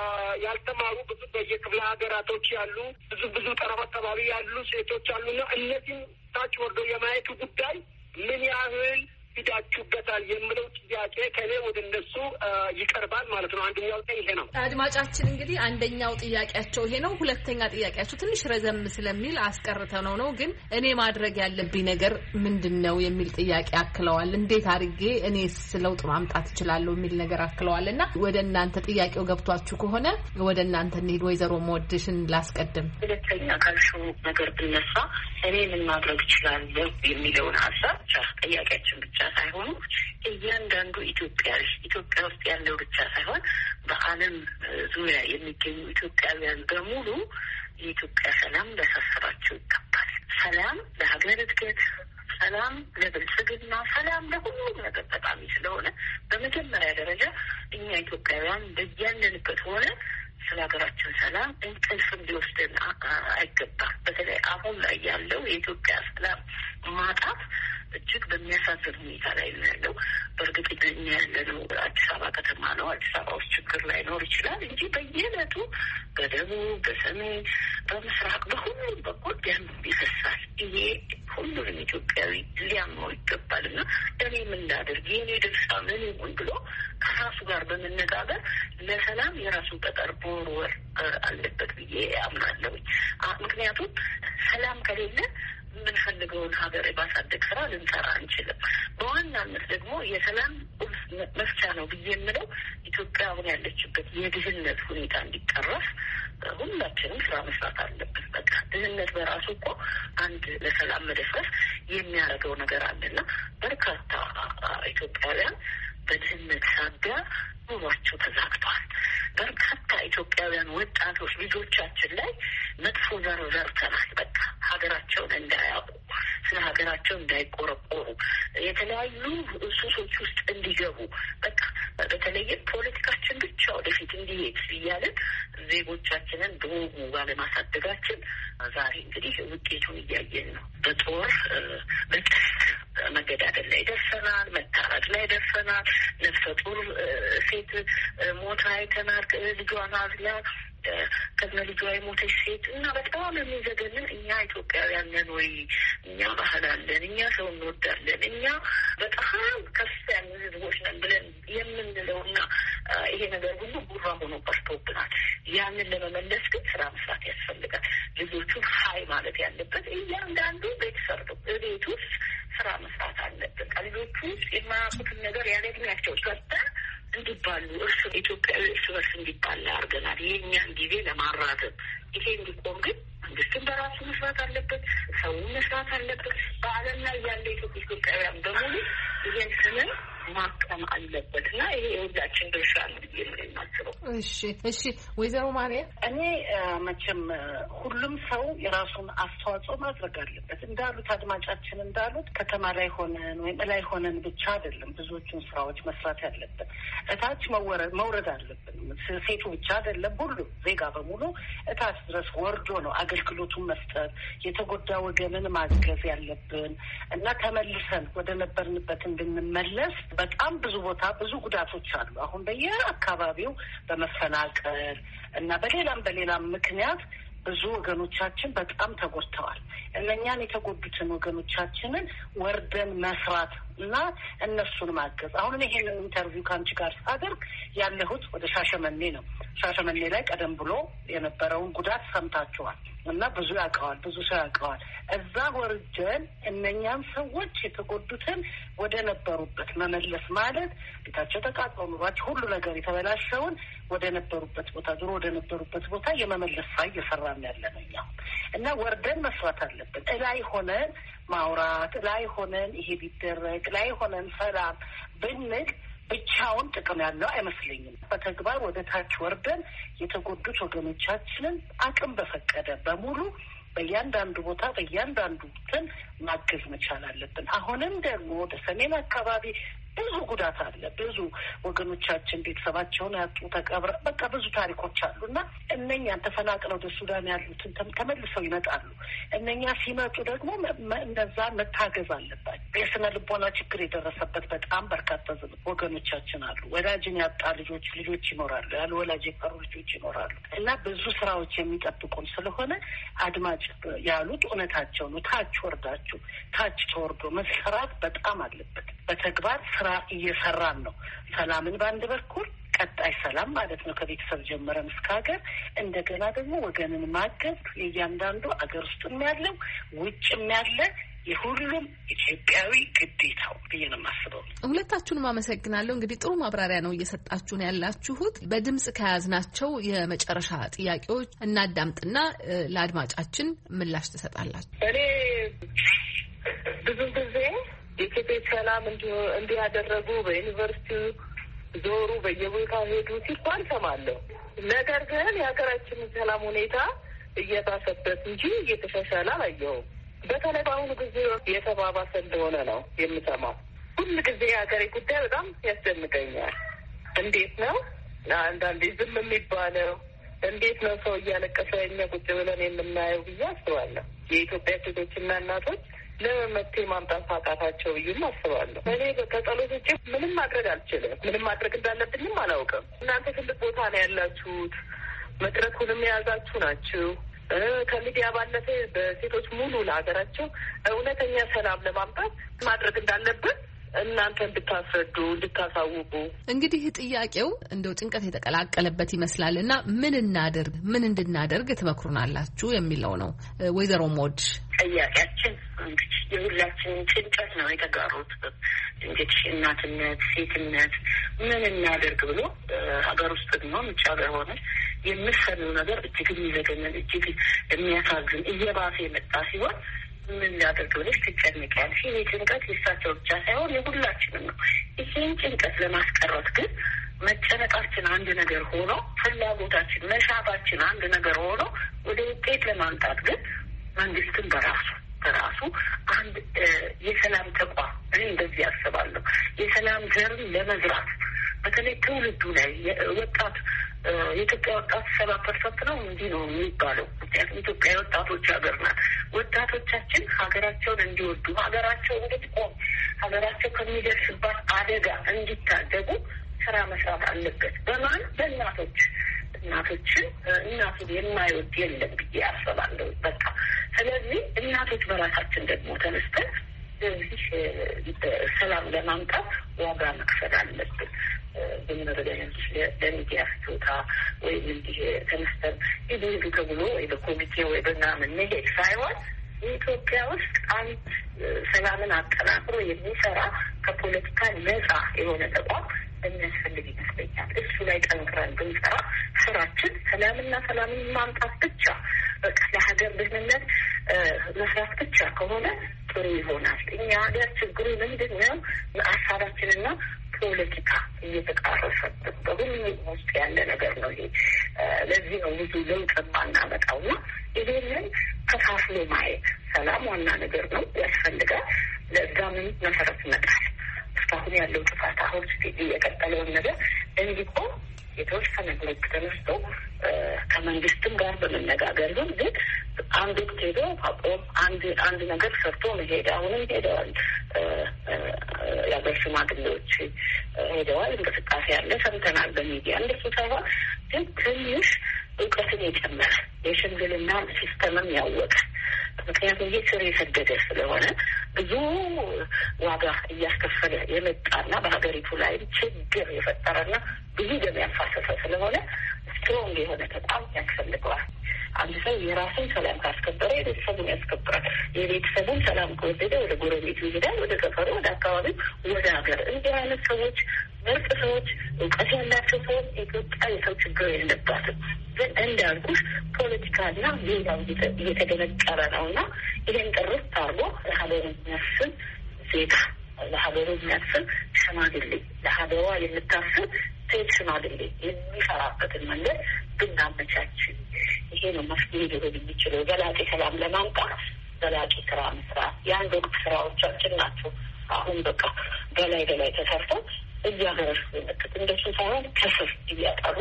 ያልተማሩ ብዙ በየክፍለ ሀገራቶች ያሉ ብዙ ጠረፍ አካባቢ ያሉ ሴቶች አሉና እነዚህም ታች ወርዶ የማየቱ ጉዳይ ምን ያህል ሂዳችሁበታል የምለው ጥያቄ ከኔ ወደ እነሱ ይቀርባል ማለት ነው። አንደኛው ይሄ ነው። አድማጫችን እንግዲህ አንደኛው ጥያቄያቸው ይሄ ነው። ሁለተኛ ጥያቄያቸው ትንሽ ረዘም ስለሚል አስቀርተነው ነው፣ ግን እኔ ማድረግ ያለብኝ ነገር ምንድነው የሚል ጥያቄ አክለዋል። እንዴት አድርጌ እኔስ ለውጥ ማምጣት እችላለሁ የሚል ነገር አክለዋልና ወደ እናንተ ጥያቄው ገብቷችሁ ከሆነ ወደ እናንተ እንሂድ። ወይዘሮ ሞወድሽን ላስቀድም። ሁለተኛ ካልሽው ነገር ብነሳ እኔ ምን ማድረግ እችላለሁ የሚለውን ሀሳብ ጥያቄያችን ብቻ ሳይሆኑ እያንዳንዱ ኢትዮጵያዊ ኢትዮጵያ ውስጥ ያለው ብቻ ሳይሆን በዓለም ዙሪያ የሚገኙ ኢትዮጵያውያን በሙሉ የኢትዮጵያ ሰላም ሊያሳስባቸው ይገባል። ሰላም ለሀገር እድገት፣ ሰላም ለብልጽግና፣ ሰላም ለሁሉም ነገር ጠቃሚ ስለሆነ በመጀመሪያ ደረጃ እኛ ኢትዮጵያውያን በያለንበት ሆነ ስለ ሀገራችን ሰላም እንቅልፍ ሊወስደን አይገባም። በተለይ አሁን ላይ ያለው የኢትዮጵያ ሰላም ማጣት እጅግ በሚያሳዝን ሁኔታ ላይ ነው ያለው። በእርግጥ እኛ ያለነው አዲስ አበባ ከተማ ነው። አዲስ አበባ ውስጥ ችግር ላይኖር ይችላል እንጂ በየዕለቱ በደቡብ፣ በሰሜን፣ በምስራቅ በሁሉም በኩል ደም ይፈሳል። ይሄ ሁሉንም ኢትዮጵያዊ ሊያምነው ይገባል እና እኔ ምን ላድርግ የኔ ድርሻ ምን ይሁን ብሎ ከራሱ ጋር በመነጋገር ለሰላም የራሱ ጠጠር መወርወር አለበት ብዬ አምናለሁ። ምክንያቱም ሰላም ከሌለ የምንፈልገውን ሀገር የማሳደግ ስራ ልንሰራ አንችልም። በዋናነት ደግሞ የሰላም መፍቻ ነው ብዬ የምለው ኢትዮጵያ አሁን ያለችበት የድህነት ሁኔታ እንዲቀረፍ ሁላችንም ስራ መስራት አለብን። በቃ ድህነት በራሱ እኮ አንድ ለሰላም መደፍረስ የሚያደርገው ነገር አለና በርካታ ኢትዮጵያውያን በድህነት ሳቢያ ኑሯቸው ተዛግቷል። በርካታ ኢትዮጵያውያን ወጣቶች ልጆቻችን ላይ መጥፎ ዘር ዘርተናል። በቃ ሀገራቸውን እንዳያውቁ፣ ስለ ሀገራቸው እንዳይቆረቆሩ፣ የተለያዩ ሱሶች ውስጥ እንዲገቡ በቃ በተለይም ፖለቲካችን ብቻ ወደፊት እንዲሄድ እያለን ዜጎቻችንን በወጉ ባለማሳደጋችን ዛሬ እንግዲህ ውጤቱን እያየን ነው። በጦር በቀስት መገዳደል ላይ ደርሰናል። መታረድ ላይ ደርሰናል። ነፍሰ ጡር ሴት ሞታ አይተናል። ልጇን አዝላ ከነ ልጇ የሞተች ሴት እና በጣም የሚዘገንን እኛ ኢትዮጵያውያን ነን ወይ? እኛ ባህል አለን፣ እኛ ሰው እንወዳለን፣ እኛ በጣም ከፍ ያሉ ህዝቦች ነን ብለን የምንለው እና ይሄ ነገር ሁሉ ጉራ ሆኖ ቀርቶብናል። ያንን ለመመለስ ግን ስራ መስራት ያስፈልጋል። ልጆቹን ሀይ ማለት ያለበት እያንዳንዱ ቤተሰብ ነው። ቤት ውስጥ ስራ መስራት አለብን። ልጆቹ የማያውቁትን ነገር ያለ እድሜያቸው ሰርተን እንዲባሉ ኢትዮጵያዊ እርስ በርስ እንዲባላ አድርገናል። የእኛን ጊዜ ለማራዘም ይሄ እንዲቆም ግን መንግስትን በራሱ መስራት አለበት፣ ሰው መስራት አለበት። በዓለም ላይ ያለ ኢትዮጵያውያን በሙሉ ይሄን ስምን ማቀም አለበት እና ይሄ የሁላችን ድርሻ ነው ብዬ ነው የማስበው። እሺ ወይዘሮ ማርያም፣ እኔ መቼም ሁሉም ሰው የራሱን አስተዋጽኦ ማድረግ አለበት። እንዳሉት አድማጫችን እንዳሉት ከተማ ላይ ሆነን ወይም ላይ ሆነን ብቻ አይደለም ብዙዎቹን ስራዎች መስራት ያለብን። እታች መውረድ አለብን። ሴቱ ብቻ አይደለም፣ ሁሉ ዜጋ በሙሉ እታች ድረስ ወርዶ ነው አገልግሎቱን መስጠት፣ የተጎዳ ወገንን ማገዝ ያለብን እና ተመልሰን ወደ ነበርንበት እንድንመለስ በጣም ብዙ ቦታ ብዙ ጉዳቶች አሉ። አሁን በየአካባቢው በመፈናቀል እና በሌላም ምክንያት ብዙ ወገኖቻችን በጣም ተጎድተዋል። እነኛን የተጎዱትን ወገኖቻችንን ወርደን መስራት እና እነሱን ማገዝ። አሁን ይሄንን ኢንተርቪው ከአንቺ ጋር ሳደርግ ያለሁት ወደ ሻሸመኔ ነው። ሻሸመኔ ላይ ቀደም ብሎ የነበረውን ጉዳት ሰምታችኋል እና ብዙ ሰው ያውቀዋል። እዛ ወርደን እነኛን ሰዎች የተጎዱትን ወደ ነበሩበት መመለስ ማለት ቤታቸው ተቃጥሎ ኑሯቸው ሁሉ ነገር የተበላሸውን ወደ ነበሩበት ቦታ ድሮ ወደ ነበሩበት ቦታ የመመለስ ስራ እየሰራን ያለነው እና ወርደን መስራት አለብን። እላይ ሆነን ማውራት፣ እላይ ሆነን ይሄ ቢደረግ፣ ላይ ሆነን ሰላም ብንል ብቻውን ጥቅም ያለው አይመስለኝም። በተግባር ወደ ታች ወርደን የተጎዱት ወገኖቻችንን አቅም በፈቀደ በሙሉ በእያንዳንዱ ቦታ በእያንዳንዱ እንትን ማገዝ መቻል አለብን። አሁንም ደግሞ ወደ ሰሜን አካባቢ ብዙ ጉዳት አለ። ብዙ ወገኖቻችን ቤተሰባቸውን ያጡ ተቀብረ በቃ ብዙ ታሪኮች አሉ እና እነኛን ተፈናቅለው ወደ ሱዳን ያሉትን ተመልሰው ይመጣሉ። እነኛ ሲመጡ ደግሞ እነዛ መታገዝ አለባቸው። የስነ ልቦና ችግር የደረሰበት በጣም በርካታ ወገኖቻችን አሉ። ወላጅን ያጣ ልጆች ይኖራሉ። ያለ ወላጅ የቀሩ ልጆች ይኖራሉ እና ብዙ ስራዎች የሚጠብቁን ስለሆነ አድማጭ ያሉት እውነታቸው ነው። ታች ወርዳችሁ ታች ተወርዶ መሰራት በጣም አለበት። በተግባር ስራ እየሰራን ነው። ሰላምን በአንድ በኩል ቀጣይ ሰላም ማለት ነው ከቤተሰብ ጀምረን እስከ ሀገር፣ እንደገና ደግሞ ወገንን ማገዝ የእያንዳንዱ አገር ውስጥም ያለው ውጭም ያለ የሁሉም ኢትዮጵያዊ ግዴታው ብዬ ነው የማስበው። ሁለታችሁንም አመሰግናለሁ። እንግዲህ ጥሩ ማብራሪያ ነው እየሰጣችሁን ያላችሁት። በድምጽ ከያዝናቸው የመጨረሻ ጥያቄዎች እናዳምጥና ለአድማጫችን ምላሽ ትሰጣላችሁ። እኔ ብዙ ጊዜ የኢትዮጵያ ሰላም እንዲያደረጉ በዩኒቨርሲቲው ዞሩ፣ በየቦታው ሄዱ ሲባል ሰማለሁ። ነገር ግን የሀገራችን ሰላም ሁኔታ እየባሰበት እንጂ እየተሻሻለ አላየሁም። በተለይ በአሁኑ ጊዜ የተባባሰ እንደሆነ ነው የምሰማው። ሁሉ ጊዜ የሀገሬ ጉዳይ በጣም ያስደንቀኛል። እንዴት ነው አንዳንዴ ዝም የሚባለው? እንዴት ነው ሰው እያለቀሰ እኛ ቁጭ ብለን የምናየው ብዬ አስባለሁ። የኢትዮጵያ ሴቶችና እናቶች ለምን መፍትሄ ማምጣት አቃታቸው ብዬም አስባለሁ። እኔ ከጸሎት ውጭ ምንም ማድረግ አልችልም። ምንም ማድረግ እንዳለብኝም አላውቅም። እናንተ ትልቅ ቦታ ነው ያላችሁት፣ መድረኩንም የያዛችሁ ናችሁ። ከሚዲያ ባለፈ በሴቶች ሙሉ ለሀገራቸው እውነተኛ ሰላም ለማምጣት ማድረግ እንዳለብን እናንተ እንድታስረዱ እንድታሳውቁ። እንግዲህ ጥያቄው እንደው ጭንቀት የተቀላቀለበት ይመስላል እና ምን እንድናደርግ ትመክሩናላችሁ የሚለው ነው። ወይዘሮ ሞድ ጥያቄያችን እንግዲህ የሁላችንም ጭንቀት ነው የተጋሩት። እንግዲህ እናትነት፣ ሴትነት ምን እናደርግ ብሎ ሀገር ውስጥ ነው ምጭ ሀገር ሆነ የምሰለው ነገር እጅግ የሚዘገነን እጅግ የሚያሳዝን እየባሰ የመጣ ሲሆን ምን ላደርግ ብለሽ ትጨንቂያለሽ። ይሄ ጭንቀት የእሳቸው ብቻ ሳይሆን የሁላችንም ነው። ይሄን ጭንቀት ለማስቀረት ግን መጨነቃችን አንድ ነገር ሆኖ ፍላጎታችን መሻታችን አንድ ነገር ሆኖ ወደ ውጤት ለማምጣት ግን መንግስትን በራሱ አንድ የሰላም ተቋም እኔ እንደዚህ ያስባለሁ። የሰላም ዘርን ለመዝራት በተለይ ትውልዱ ላይ ወጣት የኢትዮጵያ ወጣት 70% ነው እንዲህ ነው የሚባለው። ምክንያቱም ኢትዮጵያ የወጣቶች ሀገር ናት። ወጣቶቻችን ሀገራቸውን እንዲወዱ፣ ሀገራቸው እንድትቆም፣ ሀገራቸው ከሚደርስባት አደጋ እንዲታደጉ ስራ መስራት አለበት። በማን እናቶችን የማይወድ የለም ብዬ አስባለሁ። በቃ ስለዚህ እናቶች በራሳችን ደግሞ ተነስተን እዚህ ሰላም ለማምጣት ዋጋ መክፈል አለብን። በመረዳያንቶች ለሚዲያ ፍጆታ ወይም እንዲህ ተነስተን ሄዱ ተብሎ ወይ በኮሚቴ ወይ በምናምን መሄድ ሳይሆን የኢትዮጵያ ውስጥ አንድ ሰላምን አጠናክሮ የሚሰራ ከፖለቲካ ነጻ የሆነ ተቋም የሚያስፈልግ ይመስለኛል። እሱ ላይ ጠንክረን ብንሰራ ስራችን ሰላምን ማምጣት ብቻ በቃ ለሀገር ደህንነት መስራት ብቻ ከሆነ ጥሩ ይሆናል። እኛ ሀገር ችግሩ ምንድን ነው? ሀሳባችንና ፖለቲካ እየተቃረሰበት በሁሉም ውስጥ ያለ ነገር ነው ይሄ። ለዚህ ነው ብዙ ለውጥ የማናመጣው እና ይሄንን ከፋፍሎ ማየት ሰላም ዋና ነገር ነው፣ ያስፈልጋል። ለዛ ምን መሰረት መጣል እስካሁን ያለው ጥፋት አሁን የቀጠለውን ነገር እንዲቆም የተወሰነ ግሩፕ ተነስቶ ከመንግስትም ጋር በመነጋገር ግን አንድ ወቅት ሄዶ አቆም አንድ ነገር ሰርቶ መሄድ አሁንም ሄደዋል። የሀገር ሽማግሌዎች ሄደዋል። እንቅስቃሴ ያለ ሰምተናል በሚዲያ። እንደሱ ሳይሆን ግን ትንሽ እውቀትን የጨመረ የሽምግልና ሲስተምም ያወቀ ምክንያቱም ይህ ስር የሰደደ ስለሆነ ብዙ ዋጋ እያስከፈለ የመጣና በሀገሪቱ ላይም ችግር የፈጠረና ብዙ ደም ያፋሰሰ ስለሆነ ስትሮንግ የሆነ ተቋም ያስፈልገዋል። አንድ ሰው የራሱን ሰላም ካስከበረ የቤተሰቡን ያስከብራል። የቤተሰቡን ሰላም ከወደደ ወደ ጎረቤቱ ይሄዳል፣ ወደ ሰፈሩ፣ ወደ አካባቢው፣ ወደ ሀገር። እንዲህ አይነት ሰዎች ምርጥ ሰዎች፣ እውቀት ያላቸው ሰዎች ኢትዮጵያ የሰው ችግር የለባትም። ግን እንዳልኩሽ ፖለቲካና ሌላው እየተገነቀረ ነው እና ይሄን ጥርት አድርጎ ሀገር የሚያስብ ዜጋ ለሀገሩ የሚያስብ ሽማግሌ፣ ለሀገሯ የምታስብ ሴት ሽማግሌ የሚሰራበትን መንገድ ብናመቻች ይሄ ነው መፍትሄ ሊሆን የሚችለው። ዘላቂ ሰላም ለማምጣት ዘላቂ ስራ መስራት የአንድ ወቅት ስራዎቻችን ናቸው። አሁን በቃ ገላይ ተሰርተው እያገረሹ የመጡት እንደሱ ሳይሆን ከስር እያጠሩ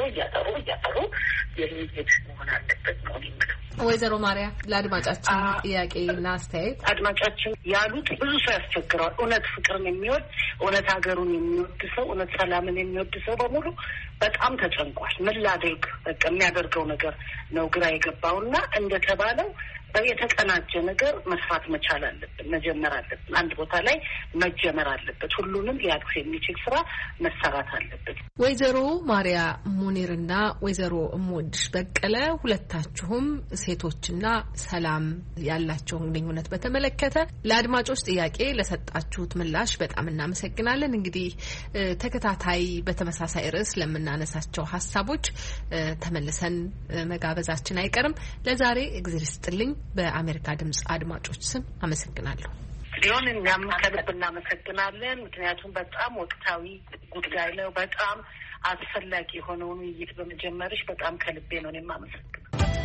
የሚሄድ መሆን አለበት ነው የሚለው። ወይዘሮ ማርያም ለአድማጫችን ጥያቄና አስተያየት። አድማጫችን ያሉት ብዙ ሰው ያስቸግረዋል። እውነት ፍቅርን የሚወድ እውነት ሀገሩን የሚወድ ሰው እውነት ሰላምን የሚወድ ሰው በሙሉ በጣም ተጨንቋል። ምን ላድርግ በቃ የሚያደርገው ነገር ነው ግራ የገባውና እንደተባለው የተቀናጀ ነገር መስራት መቻል አለብን። መጀመር አለብን። አንድ ቦታ ላይ መጀመር አለበት። ሁሉንም ሊያቅፍ የሚችል ስራ መሰራት አለበት። ወይዘሮ ማርያ ሙኒርና ወይዘሮ እምወድሽ በቀለ ሁለታችሁም ሴቶችና ሰላም ያላቸውን ግንኙነት በተመለከተ ለአድማጮች ጥያቄ ለሰጣችሁት ምላሽ በጣም እናመሰግናለን። እንግዲህ ተከታታይ በተመሳሳይ ርዕስ ለምናነሳቸው ሀሳቦች ተመልሰን መጋበዛችን አይቀርም። ለዛሬ እግዜር ይስጥልኝ። በአሜሪካ ድምጽ አድማጮች ስም አመሰግናለሁ። ሊሆን እኛም ከልብ እናመሰግናለን። ምክንያቱም በጣም ወቅታዊ ጉዳይ ነው። በጣም አስፈላጊ የሆነውን ውይይት በመጀመርሽ በጣም ከልቤ ነው የማመሰግነው።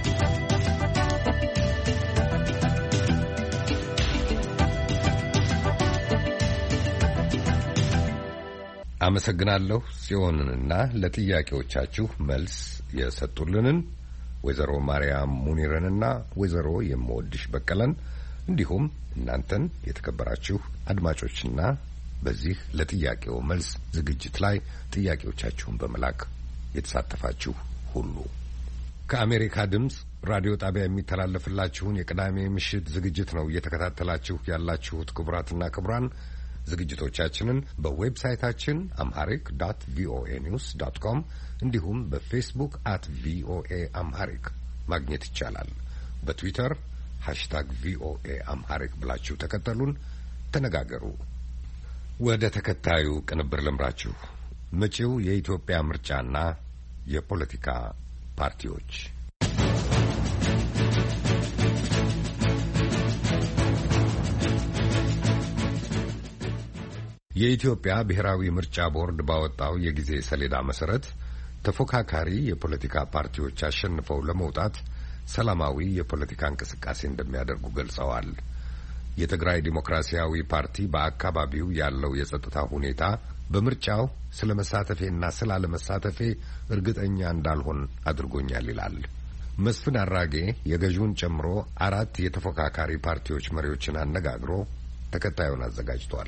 አመሰግናለሁ ጽዮንንና ለጥያቄዎቻችሁ መልስ የሰጡልንን ወይዘሮ ማርያም ሙኒርንና ወይዘሮ የምወድሽ በቀለን እንዲሁም እናንተን የተከበራችሁ አድማጮችና በዚህ ለጥያቄው መልስ ዝግጅት ላይ ጥያቄዎቻችሁን በመላክ የተሳተፋችሁ ሁሉ ከአሜሪካ ድምጽ ራዲዮ ጣቢያ የሚተላለፍላችሁን የቅዳሜ ምሽት ዝግጅት ነው እየተከታተላችሁ ያላችሁት። ክቡራትና ክቡራን ዝግጅቶቻችንን በዌብሳይታችን amharic.voanews.com እንዲሁም በፌስቡክ @VOA አምሃሪክ ማግኘት ይቻላል። በትዊተር #VOA አምሃሪክ ብላችሁ ተከተሉን፣ ተነጋገሩ። ወደ ተከታዩ ቅንብር ልምራችሁ። መጪው የኢትዮጵያ ምርጫና የፖለቲካ ፓርቲዎች የኢትዮጵያ ብሔራዊ ምርጫ ቦርድ ባወጣው የጊዜ ሰሌዳ መሰረት ተፎካካሪ የፖለቲካ ፓርቲዎች አሸንፈው ለመውጣት ሰላማዊ የፖለቲካ እንቅስቃሴ እንደሚያደርጉ ገልጸዋል። የትግራይ ዲሞክራሲያዊ ፓርቲ በአካባቢው ያለው የጸጥታ ሁኔታ በምርጫው ስለመሳተፌና ስላለመሳተፌ እርግጠኛ እንዳልሆን አድርጎኛል ይላል። መስፍን አራጌ የገዢውን ጨምሮ 4 የተፎካካሪ ፓርቲዎች መሪዎችን አነጋግሮ ተከታዩን አዘጋጅቷል።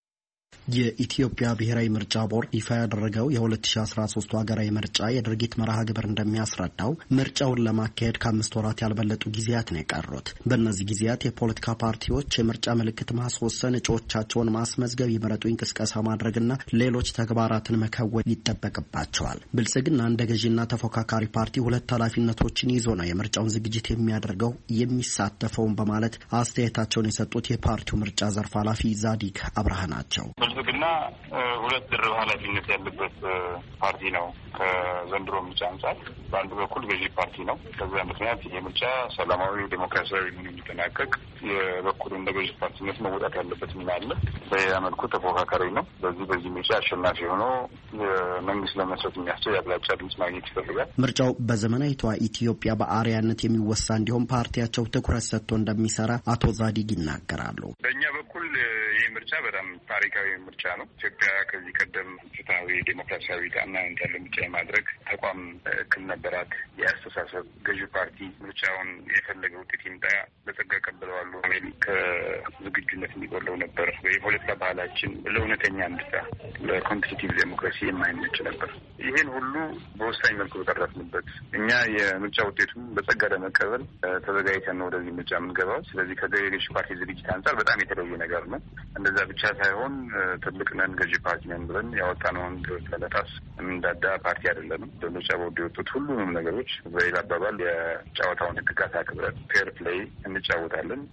የኢትዮጵያ ብሔራዊ ምርጫ ቦርድ ይፋ ያደረገው የ2013 ሀገራዊ ምርጫ የድርጊት መርሃ ግብር እንደሚያስረዳው ምርጫውን ለማካሄድ ከ5 ወራት ያልበለጡ ጊዜያት ነው የቀሩት። በእነዚህ ጊዜያት የፖለቲካ ፓርቲዎች የምርጫ ምልክት ማስወሰን፣ እጩዎቻቸውን ማስመዝገብ፣ የምረጡ እንቅስቃሴ ማድረግና ሌሎች ተግባራትን መከወን ይጠበቅባቸዋል። ብልጽግና እንደ ገዢና ተፎካካሪ ፓርቲ 2 ኃላፊነቶችን ይዞ ነው የምርጫውን ዝግጅት የሚያደርገው የሚሳተፈውን በማለት አስተያየታቸውን የሰጡት የፓርቲው ምርጫ ዘርፍ ኃላፊ ዛዲግ አብርሃ ናቸው። ብልጽግና 2 ድርብ ኃላፊነት ያለበት ፓርቲ ነው። ከዘንድሮ ምርጫ አንጻር በአንድ በኩል ገዢ ፓርቲ ነው። ከዚያ ምክንያት የምርጫ ሰላማዊ ዴሞክራሲያዊ ሆኖ እንዲጠናቀቅ የበኩሉ እንደ ገዢ ፓርቲነት መወጣት ያለበት ሚና አለ። በሌላ መልኩ ተፎካካሪ ነው። በዚህ ምርጫ አሸናፊ ሆኖ መንግስት ለመስረት የሚያስችል የአብላጫ ድምጽ ማግኘት ይፈልጋል። ምርጫው በዘመናዊቷ ኢትዮጵያ በአርአያነት የሚወሳ እንዲሆን ፓርቲያቸው ትኩረት ሰጥቶ እንደሚሰራ አቶ ዛዲግ ይናገራሉ። በእኛ በኩል ይህ ምርጫ በጣም ታሪካዊ ምርጫ ነው። ኢትዮጵያ ከዚህ ቀደም ፍትሐዊ ዴሞክራሲያዊ ጣናነት ያለው ምርጫ የማድረግ ተቋም እክል ነበራት። የአስተሳሰብ ገዢ ፓርቲ ምርጫውን የፈለገ ውጤት ይምጣ በጸጋ ቀበለዋሉ ሚል ከዝግጁነት የሚጎለው ነበር። የፖለቲካ ባህላችን ለእውነተኛ ምርጫ ለኮምፒቲቲቭ ዴሞክራሲ የማይመች ነበር። ይህን ሁሉ በወሳኝ መልኩ በቀረፍንበት እኛ የምርጫ ውጤቱን በጸጋ ለመቀበል ተዘጋጅተን ነው ወደዚህ ምርጫ የምንገባው። ስለዚህ ከገዢ ፓርቲ ዝግጅት አንጻር በጣም የተለየ ነገር ነው። እንደዛ ብቻ ሳይሆን ትልቅ ነን ገዢ ፓርቲ ነን ብለን ያወጣነውን ለመጣስ የምንዳዳ ፓርቲ አይደለንም። በምርጫ ቦርድ የወጡት ሁሉንም ነገሮች በሌላ አባባል የጨዋታውን ሕግጋት አክብረን ፌር ፕሌይ እንጫወታለን።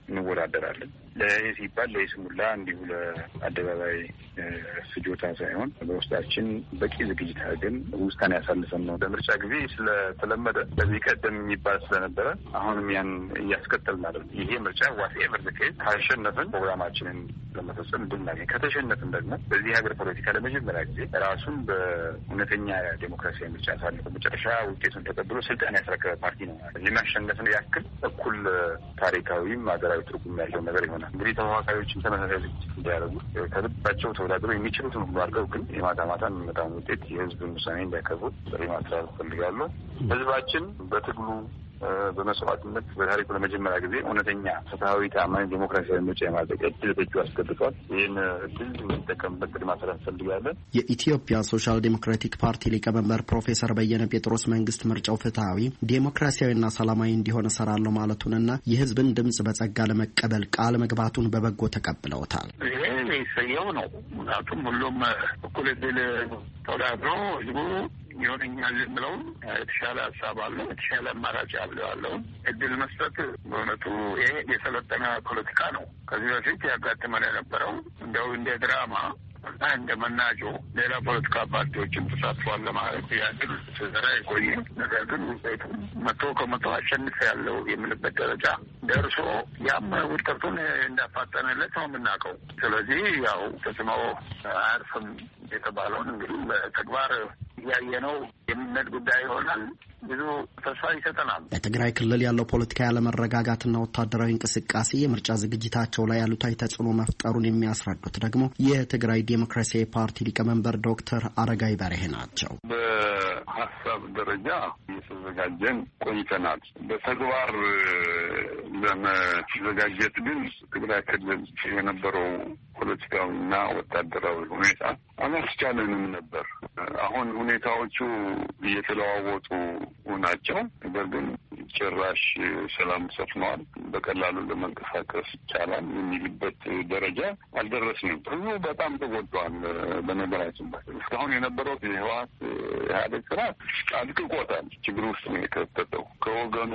እንወዳደራለን። ለይሄ ሲባል ለይስሙላ እንዲሁ ለአደባባይ ፍጆታ ሳይሆን በውስጣችን በቂ ዝግጅት አድርገን ውስጣን ያሳልፈን ነው። በምርጫ ጊዜ ስለተለመደ በዚህ ቀደም የሚባል ስለነበረ አሁንም ያን እያስከተልን ማለት ነው። ይሄ ምርጫ ዋትኤቨር ዘ ኬዝ ካሸነፍን ፕሮግራማችንን ለመፈጸም እንድናገኝ፣ ከተሸነፍን ደግሞ በዚህ ሀገር ፖለቲካ ለመጀመሪያ ጊዜ ራሱን በእውነተኛ ዴሞክራሲያዊ ምርጫ ያሳልፈው መጨረሻ ውጤቱን ተቀብሎ ስልጣን ያስረከበ ፓርቲ ነው። የሚያሸነፍን ያክል እኩል ታሪካዊም ሀገራዊ ትርጉም ያለው ነገር ይሆናል። እንግዲህ ተፎካካሪዎችን ተመሳሳይ ዝግጅት እንዲያደርጉ ከልባቸው ተወዳድረው የሚችሉትን ሁሉ አድርገው ግን የማታ ማታ የሚመጣውን ውጤት የህዝብን ውሳኔ እንዲያከብሩ ጥሪ ማስተላለፍ እፈልጋለሁ። ህዝባችን በትግሉ በመስዋዕትነት በታሪኩ ለመጀመሪያ ጊዜ እውነተኛ ፍትሐዊ፣ ታማኝ ዴሞክራሲያዊ ምርጫ የማድረግ እድል በእጁ አስገብቷል። ይህን እድል እንጠቀምበት ጥሪ ማስተላለፍ እንፈልጋለን። የኢትዮጵያ ሶሻል ዴሞክራቲክ ፓርቲ ሊቀመንበር ፕሮፌሰር በየነ ጴጥሮስ መንግስት ምርጫው ፍትሐዊ፣ ዴሞክራሲያዊና ሰላማዊ እንዲሆን እሰራለሁ ማለቱንና የህዝብን ድምጽ በጸጋ ለመቀበል ቃል መግባቱን በበጎ ተቀብለውታል። ይሄ ይሰየው ነው። ምክንያቱም ሁሉም እኩል እድል ተወዳድሮ ህዝቡ ይሆነኛል ብለውን የተሻለ ሀሳብ አለው፣ የተሻለ አማራጭ ያለውን እድል መስጠት በእውነቱ ይሄ የሰለጠነ ፖለቲካ ነው። ከዚህ በፊት ያጋጥመን የነበረው እንደው እንደ ድራማ እና እንደ መናጆ ሌላ ፖለቲካ ፓርቲዎችን ተሳትፏል ለማለት ያድል ስራ የቆየ ነገር ግን ውጤቱ 100% አሸንፍ ያለው የምልበት ደረጃ ደርሶ ያም ውድቀቱን እንዳፋጠነለት ነው የምናውቀው። ስለዚህ ያው ተጽዕኖ አያርፍም የተባለውን እንግዲህ በተግባር ያየነው የምንሄድ ጉዳይ ይሆናል። ብዙ ተስፋ ይሰጠናል። በትግራይ ክልል ያለው ፖለቲካ ያለመረጋጋትና ወታደራዊ እንቅስቃሴ የምርጫ ዝግጅታቸው ላይ አሉታዊ ተጽዕኖ መፍጠሩን የሚያስረዱት ደግሞ የትግራይ ዴሞክራሲያዊ ፓርቲ ሊቀመንበር ዶክተር አረጋይ በርሄ ናቸው። በሀሳብ ደረጃ እየተዘጋጀን ቆይተናል። በተግባር ለመዘጋጀት ግን ትግራይ ክልል የነበረው ፖለቲካዊና ወታደራዊ ሁኔታ አላስቻለንም ነበር። አሁን ሁኔታዎቹ እየተለዋወጡ ናቸው። ነገር ግን ጭራሽ ሰላም ሰፍኗል፣ በቀላሉ ለመንቀሳቀስ ይቻላል የሚልበት ደረጃ አልደረስንም። ህዝቡ በጣም ተጎድቷል። በነገራችን እስካሁን የነበረው የህወሓት ኢህአዴግ ስርዓት አድቅቆታል። ችግር ውስጥ ነው የከተተው። ከወገኑ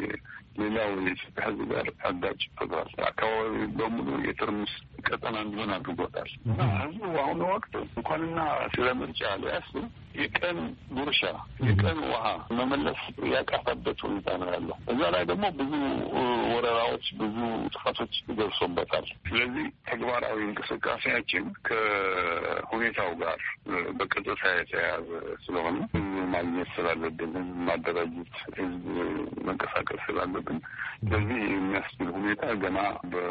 ሌላው የኢትዮጵያ ህዝብ ጋር አጋጭቶታል። አካባቢ በሙሉ የትርምስ ቀጠና እንዲሆን አድርጎታል። ህዝቡ በአሁኑ ወቅት እንኳንና ስለ ምርጫ ሊያስብ የቀን ጉርሻ፣ የቀን ውሃ መመለስ ያቃተበት ሁኔታ ነው ያለው። እዛ ላይ ደግሞ ብዙ ወረራዎች፣ ብዙ ጥፋቶች ደርሶበታል። ስለዚህ ተግባራዊ እንቅስቃሴያችን ከሁኔታው ጋር በቀጥታ የተያያዘ ስለሆነ ህዝብ ማግኘት ስላለብን፣ ህዝብ ማደራጀት፣ ህዝብ መንቀሳቀስ ስላለብን ስለዚህ የሚያስችል ሁኔታ ገና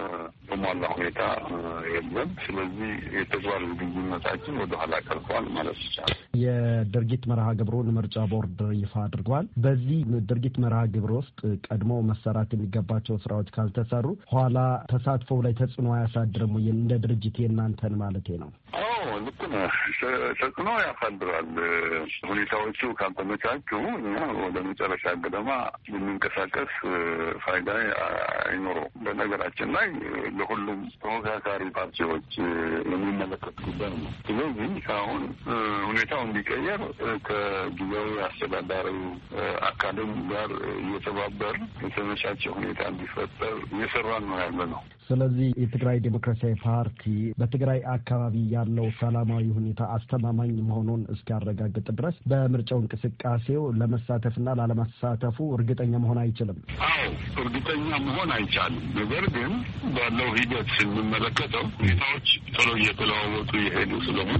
በሟላ ሁኔታ የለም። ስለዚህ የተግባር ዝግጁነታችን ወደኋላ ቀርቷል ማለት ይቻላል። የድርጊት መርሃ ግብሩን ምርጫ ቦርድ ይፋ አድርጓል። በዚህ ድርጊት መርሃ ግብር ውስጥ ቀድሞ መሰራት የሚገባቸው ስራዎች ካልተሰሩ ኋላ ተሳትፎው ላይ ተጽዕኖ አያሳድርም? እንደ ድርጅት የእናንተን ማለቴ ነው። ልክ ነህ። ተጽዕኖ ያሳድራል። ሁኔታዎቹ ካልተመቻቹ እኛ ወደ መጨረሻ ገደማ የምንቀሳቀስ ፋይዳ አይኖረውም። በነገራችን ላይ ለሁሉም ተፎካካሪ ፓርቲዎች የሚመለከት ጉዳይ ነው። ስለዚህ አሁን ሁኔታው እንዲቀየር ከጊዜያዊ አስተዳዳሪ አካልም ጋር እየተባበር የተመቻቸ ሁኔታ እንዲፈጠር እየሰራን ነው ያለ ነው። ስለዚህ የትግራይ ዴሞክራሲያዊ ፓርቲ በትግራይ አካባቢ ያለው ሰላማዊ ሁኔታ አስተማማኝ መሆኑን እስኪያረጋግጥ ድረስ በምርጫው እንቅስቃሴው ለመሳተፍና ላለመሳተፉ እርግጠኛ መሆን አይችልም። እርግጠኛ መሆን አይቻልም። ነገር ግን ባለው ሂደት ስንመለከተው ሁኔታዎች ቶሎ እየተለዋወጡ የሄዱ ስለሆነ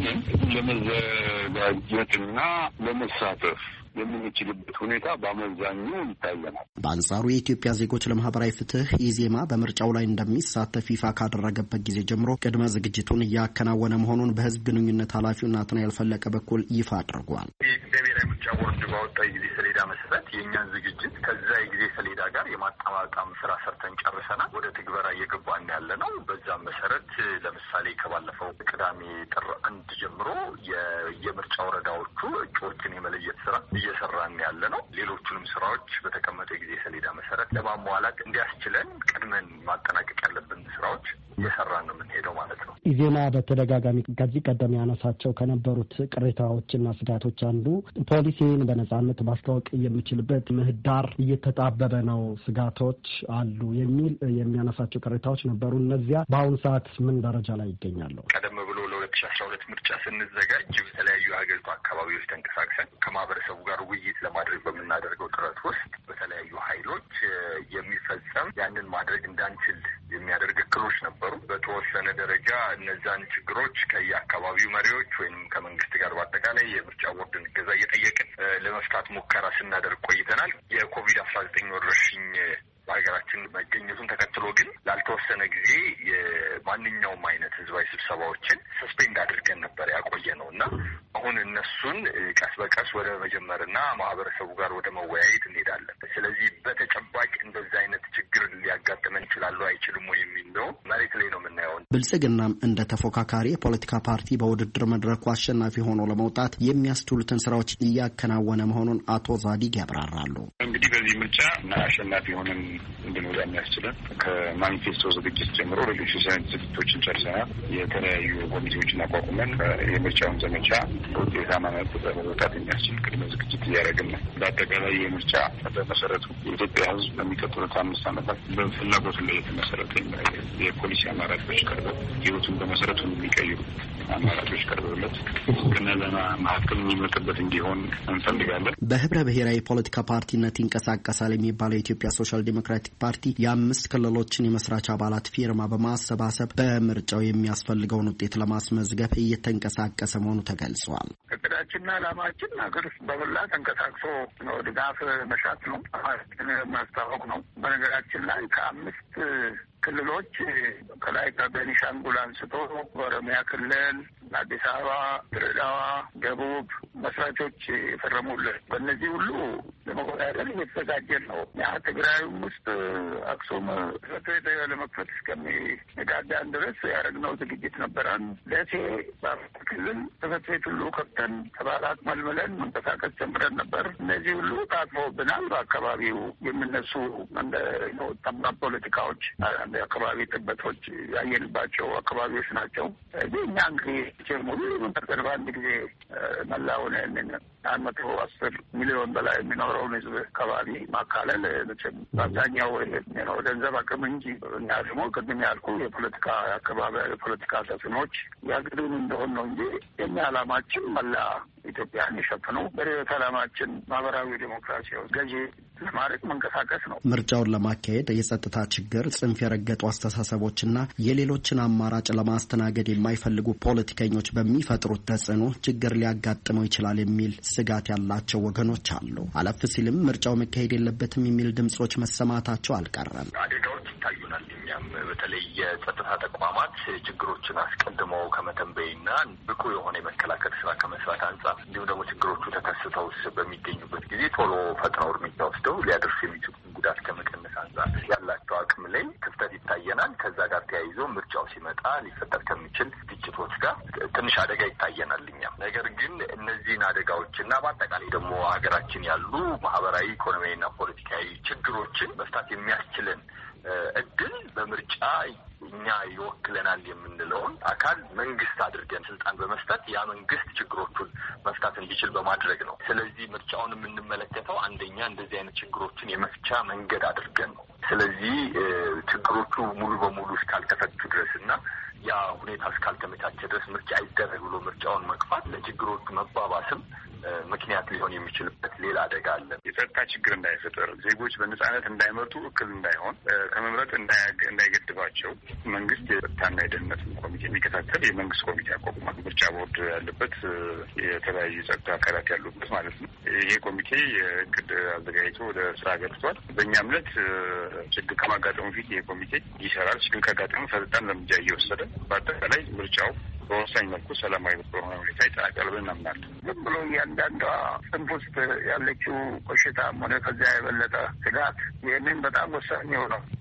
ለመዘጋጀትና ለመሳተፍ የምንችልበት ሁኔታ በአመዛኙ ይታየናል። በአንጻሩ የኢትዮጵያ ዜጎች ለማህበራዊ ፍትህ ኢዜማ በምርጫው ላይ እንደሚሳተፍ ይፋ ካደረገበት ጊዜ ጀምሮ ቅድመ ዝግጅቱን እያከናወነ መሆኑን በህዝብ ግንኙነት ኃላፊው ናትናኤል ፈለቀ በኩል ይፋ አድርጓል። የኢትዮጵያ ብሔራዊ ምርጫ ቦርድ ባወጣው የጊዜ ሰሌዳ መሰረት የእኛን ዝግጅት ከዛ የጊዜ ሰሌዳ ጋር የማጣማጣም ስራ ሰርተን ጨርሰናል። ወደ ትግበራ እየገባን ያለ ነው። በዛም መሰረት ለምሳሌ ከባለፈው ቅዳሜ ጥር 1 ጀምሮ የምርጫ ወረዳዎቹ እጩዎችን የመለየት ስራ እየሰራን ያለ ነው። ሌሎቹንም ስራዎች በተቀመጠ የጊዜ ሰሌዳ መሰረት ለማሟላት እንዲያስችለን ቅድመን ማጠናቀቅ ያለብን ስራዎች እየሰራን ነው የምንሄደው ማለት ነው። ኢዜማ በተደጋጋሚ ከዚህ ቀደም ያነሳቸው ከነበሩት ቅሬታዎችና ስጋቶች አንዱ ፖሊሲን በነጻነት ማስተዋወቅ የሚችልበት ምህዳር እየተጣበበ ነው፣ ስጋቶች አሉ የሚል የሚያነሳቸው ቅሬታዎች ነበሩ። እነዚያ በአሁኑ ሰዓት ምን ደረጃ ላይ ይገኛሉ? ቀደም ብሎ ለ2012 ምርጫ ስንዘጋጅ በተለያዩ የሀገሪቱ አካባቢዎች ተንቀሳቅሰን ከማህበረሰቡ ጋር ውይይት ለማድረግ በምናደርገው ጥረት ውስጥ በተለያዩ ኃይሎች የሚፈጸም ያንን ማድረግ እንዳንችል የሚያደርግ እክሎች ነበሩ። በተወሰነ ደረጃ እነዛን ችግሮች ከየአካባቢው መሪዎች ወይም ከመንግስት ጋር በአጠቃላይ የምርጫ ቦርድን እገዛ እየጠየቅን ለመፍታት ሙከራ ስናደርግ ቆይተናል። የኮቪድ-19 ወረርሽኝ በሀገራችን መገኘቱን ተከትሎ ግን ላልተወሰነ ጊዜ የማንኛውም አይነት ህዝባዊ ስብሰባዎችን ሰስፔንድ አድርገን ነበር ያቆየ ነው እና አሁን እነሱን ቀስ በቀስ ወደ መጀመርና ማህበረሰቡ ጋር ወደ መወያየት እንሄዳለን። ስለዚህ በተጨባጭ እንደዛ አይነት ችግር ሊያጋጥመን ይችላሉ አይችልም ወይ የሚለው መሬት ላይ ነው የምናየው። ብልጽግናም እንደ ተፎካካሪ የፖለቲካ ፓርቲ በውድድር መድረኩ አሸናፊ ሆኖ ለመውጣት የሚያስችሉትን ስራዎች እያከናወነ መሆኑን አቶ ዛዲግ ያብራራሉ። እንግዲህ በዚህ ምርጫ አሸናፊ ሆነን እንድንወጣ የሚያስችለን ከማኒፌስቶ ዝግጅት ጀምሮ ሌሎች ዝግጅቶችን ጨርሰናል። የተለያዩ ኮሚቴዎችን አቋቁመን የምርጫውን ዘመቻ ውጤታማነት ለመውጣት የሚያስችል ቅድመ ዝግጅት እያደረግን ነው። በአጠቃላይ የምርጫ በመሰረቱ የኢትዮጵያ ሕዝብ በሚቀጥሉት 5 ዓመታት በፍላጎቱ ላይ የተመሰረተ የፖሊሲ አማራጮች ቀርበው ህይወቱን በመሰረቱ የሚቀይሩ አማራጮች ቀርበውለት ከነዛ መካከል የሚመርጥበት እንዲሆን እንፈልጋለን። በህብረ ብሔራዊ ፖለቲካ ፓርቲነት ይንቀሳቀሳል የሚባለው የኢትዮጵያ ሶሻል ዲሞክራቲክ ፓርቲ የ5 ክልሎችን የመስራች አባላት ፊርማ በማሰባሰብ በምርጫው የሚያስፈልገውን ውጤት ለማስመዝገብ እየተንቀሳቀሰ መሆኑ ተገልጿል። እቅዳችንና ዓላማችን ሀገር ውስጥ በመላ ተንቀሳቅሶ ነው ድጋፍ መሻት ነው፣ ማስታወቅ ነው። በነገራችን ላይ ከ5 ክልሎች ከላይ ከቤኒሻንጉል አንስቶ በኦሮሚያ ክልል፣ አዲስ አበባ፣ ድሬዳዋ፣ ደቡብ መስራቾች የፈረሙልን በእነዚህ ሁሉ ለመወዳደር እየተዘጋጀን ነው። ያ ትግራይም ውስጥ አክሱም ጽሕፈት ቤት ለመክፈት እስከሚነጋጋን ድረስ ያደረግነው ዝግጅት ነበረን። ደሴ በአማራ ክልል ጽሕፈት ቤት ሁሉ ከፍተን ተባላት መልምለን መንቀሳቀስ ጀምረን ነበር። እነዚህ ሁሉ ታጥፎብናል። በአካባቢው የሚነሱ እንደ ጠባብ ፖለቲካዎች አካባቢ ጥበቶች ያየንባቸው አካባቢዎች ናቸው። እኛ እንግዲህ ሙሉ መንጠርጠር በአንድ ጊዜ መላውን 110 ሚሊዮን በላይ የሚኖረውን ህዝብ አካባቢ ማካለል በአብዛኛው ገንዘብ አቅም እንጂ እኛ ደግሞ ቅድም ያልኩ የፖለቲካ አካባቢ የፖለቲካ ተጽዕኖች ያግዱን እንደሆን ነው እንጂ የኛ ዓላማችን መላ ኢትዮጵያን የሸፍነው በርዕዮተ ዓላማችን ማህበራዊ ዲሞክራሲያዊ ገዢ ለማድረግ መንቀሳቀስ ነው። ምርጫውን ለማካሄድ የጸጥታ ችግር፣ ጽንፍ የረገጡ አስተሳሰቦችና የሌሎችን አማራጭ ለማስተናገድ የማይፈልጉ ፖለቲከኞች በሚፈጥሩት ተጽዕኖ ችግር ሊያጋጥመው ይችላል የሚል ስጋት ያላቸው ወገኖች አሉ። አለፍ ሲልም ምርጫው መካሄድ የለበትም የሚል ድምጾች መሰማታቸው አልቀረም። አደጋዎች ይታዩናል። እኛም በተለይ የጸጥታ ተቋማት ችግሮችን አስቀድመው ከመተንበይና ብቁ የሆነ የመከላከል ስራ ከመስራት አንጻር እንዲሁም ደግሞ ችግሮቹ ተከስተው በሚገኙበት ጊዜ ቶሎ ፈጥነው እርምጃ ወስደው ሊያደርሱ የሚችሉትን ጉዳት ከመቀነስ አንጻር ያላቸው አቅም ላይ ክፍተት ይታየናል። ከዛ ጋር ተያይዞ ምርጫው ሲመጣ ሊፈጠር ከሚችል ግጭቶች ጋር ትንሽ አደጋ ይታየናል እኛም። ነገር ግን እነዚህን አደጋዎችና በአጠቃላይ ደግሞ ሀገራችን ያሉ ማህበራዊ፣ ኢኮኖሚያዊና ፖለቲካዊ ችግሮችን መፍታት የሚያስችለን እድል በምርጫ እኛ ይወክለናል የምንለውን አካል መንግስት አድርገን ስልጣን በመስጠት ያ መንግስት ችግሮቹን መፍታት እንዲችል በማድረግ ነው። ስለዚህ ምርጫውን የምንመለከተው አንደኛ እንደዚህ አይነት ችግሮችን የመፍቻ መንገድ አድርገን ነው። ስለዚህ ችግሮቹ ሙሉ በሙሉ እስካልተፈቱ ድረስ እና ያ ሁኔታ እስካልተመቻቸ ድረስ ምርጫ አይደረግ ብሎ ምርጫውን መግፋት ለችግሮቹ መባባስም ምክንያት ሊሆን የሚችልበት ሌላ አደጋ አለ። የጸጥታ ችግር እንዳይፈጠር፣ ዜጎች በነጻነት እንዳይመርጡ እክል እንዳይሆን፣ ከመምረጥ እንዳይገድባቸው መንግስት የጸጥታና የደህንነት ኮሚቴ የሚከታተል የመንግስት ኮሚቴ አቋቁሟል። ምርጫ ቦርድ ያለበት የተለያዩ የጸጥታ አካላት ያሉበት ማለት ነው። ይሄ ኮሚቴ የእቅድ አዘጋጅቶ ወደ ስራ ገብቷል። በእኛ እምነት ችግር ከማጋጠሙ ፊት ይሄ ኮሚቴ ይሰራል። ችግር ካጋጠሙ ፈጣን እርምጃ እየወሰደ በአጠቃላይ ምርጫው በወሳኝ መልኩ ሰላማዊ በሆነ ሁኔታ ይጠናቀቃል ብለን እናምናለን። ዝም ብሎ እያንዳንዷ ጽንፍ ውስጥ ያለችው ቆሽታም ሆነ ከዚያ የበለጠ ስጋት ይህንን በጣም ወሳኝ የሆነው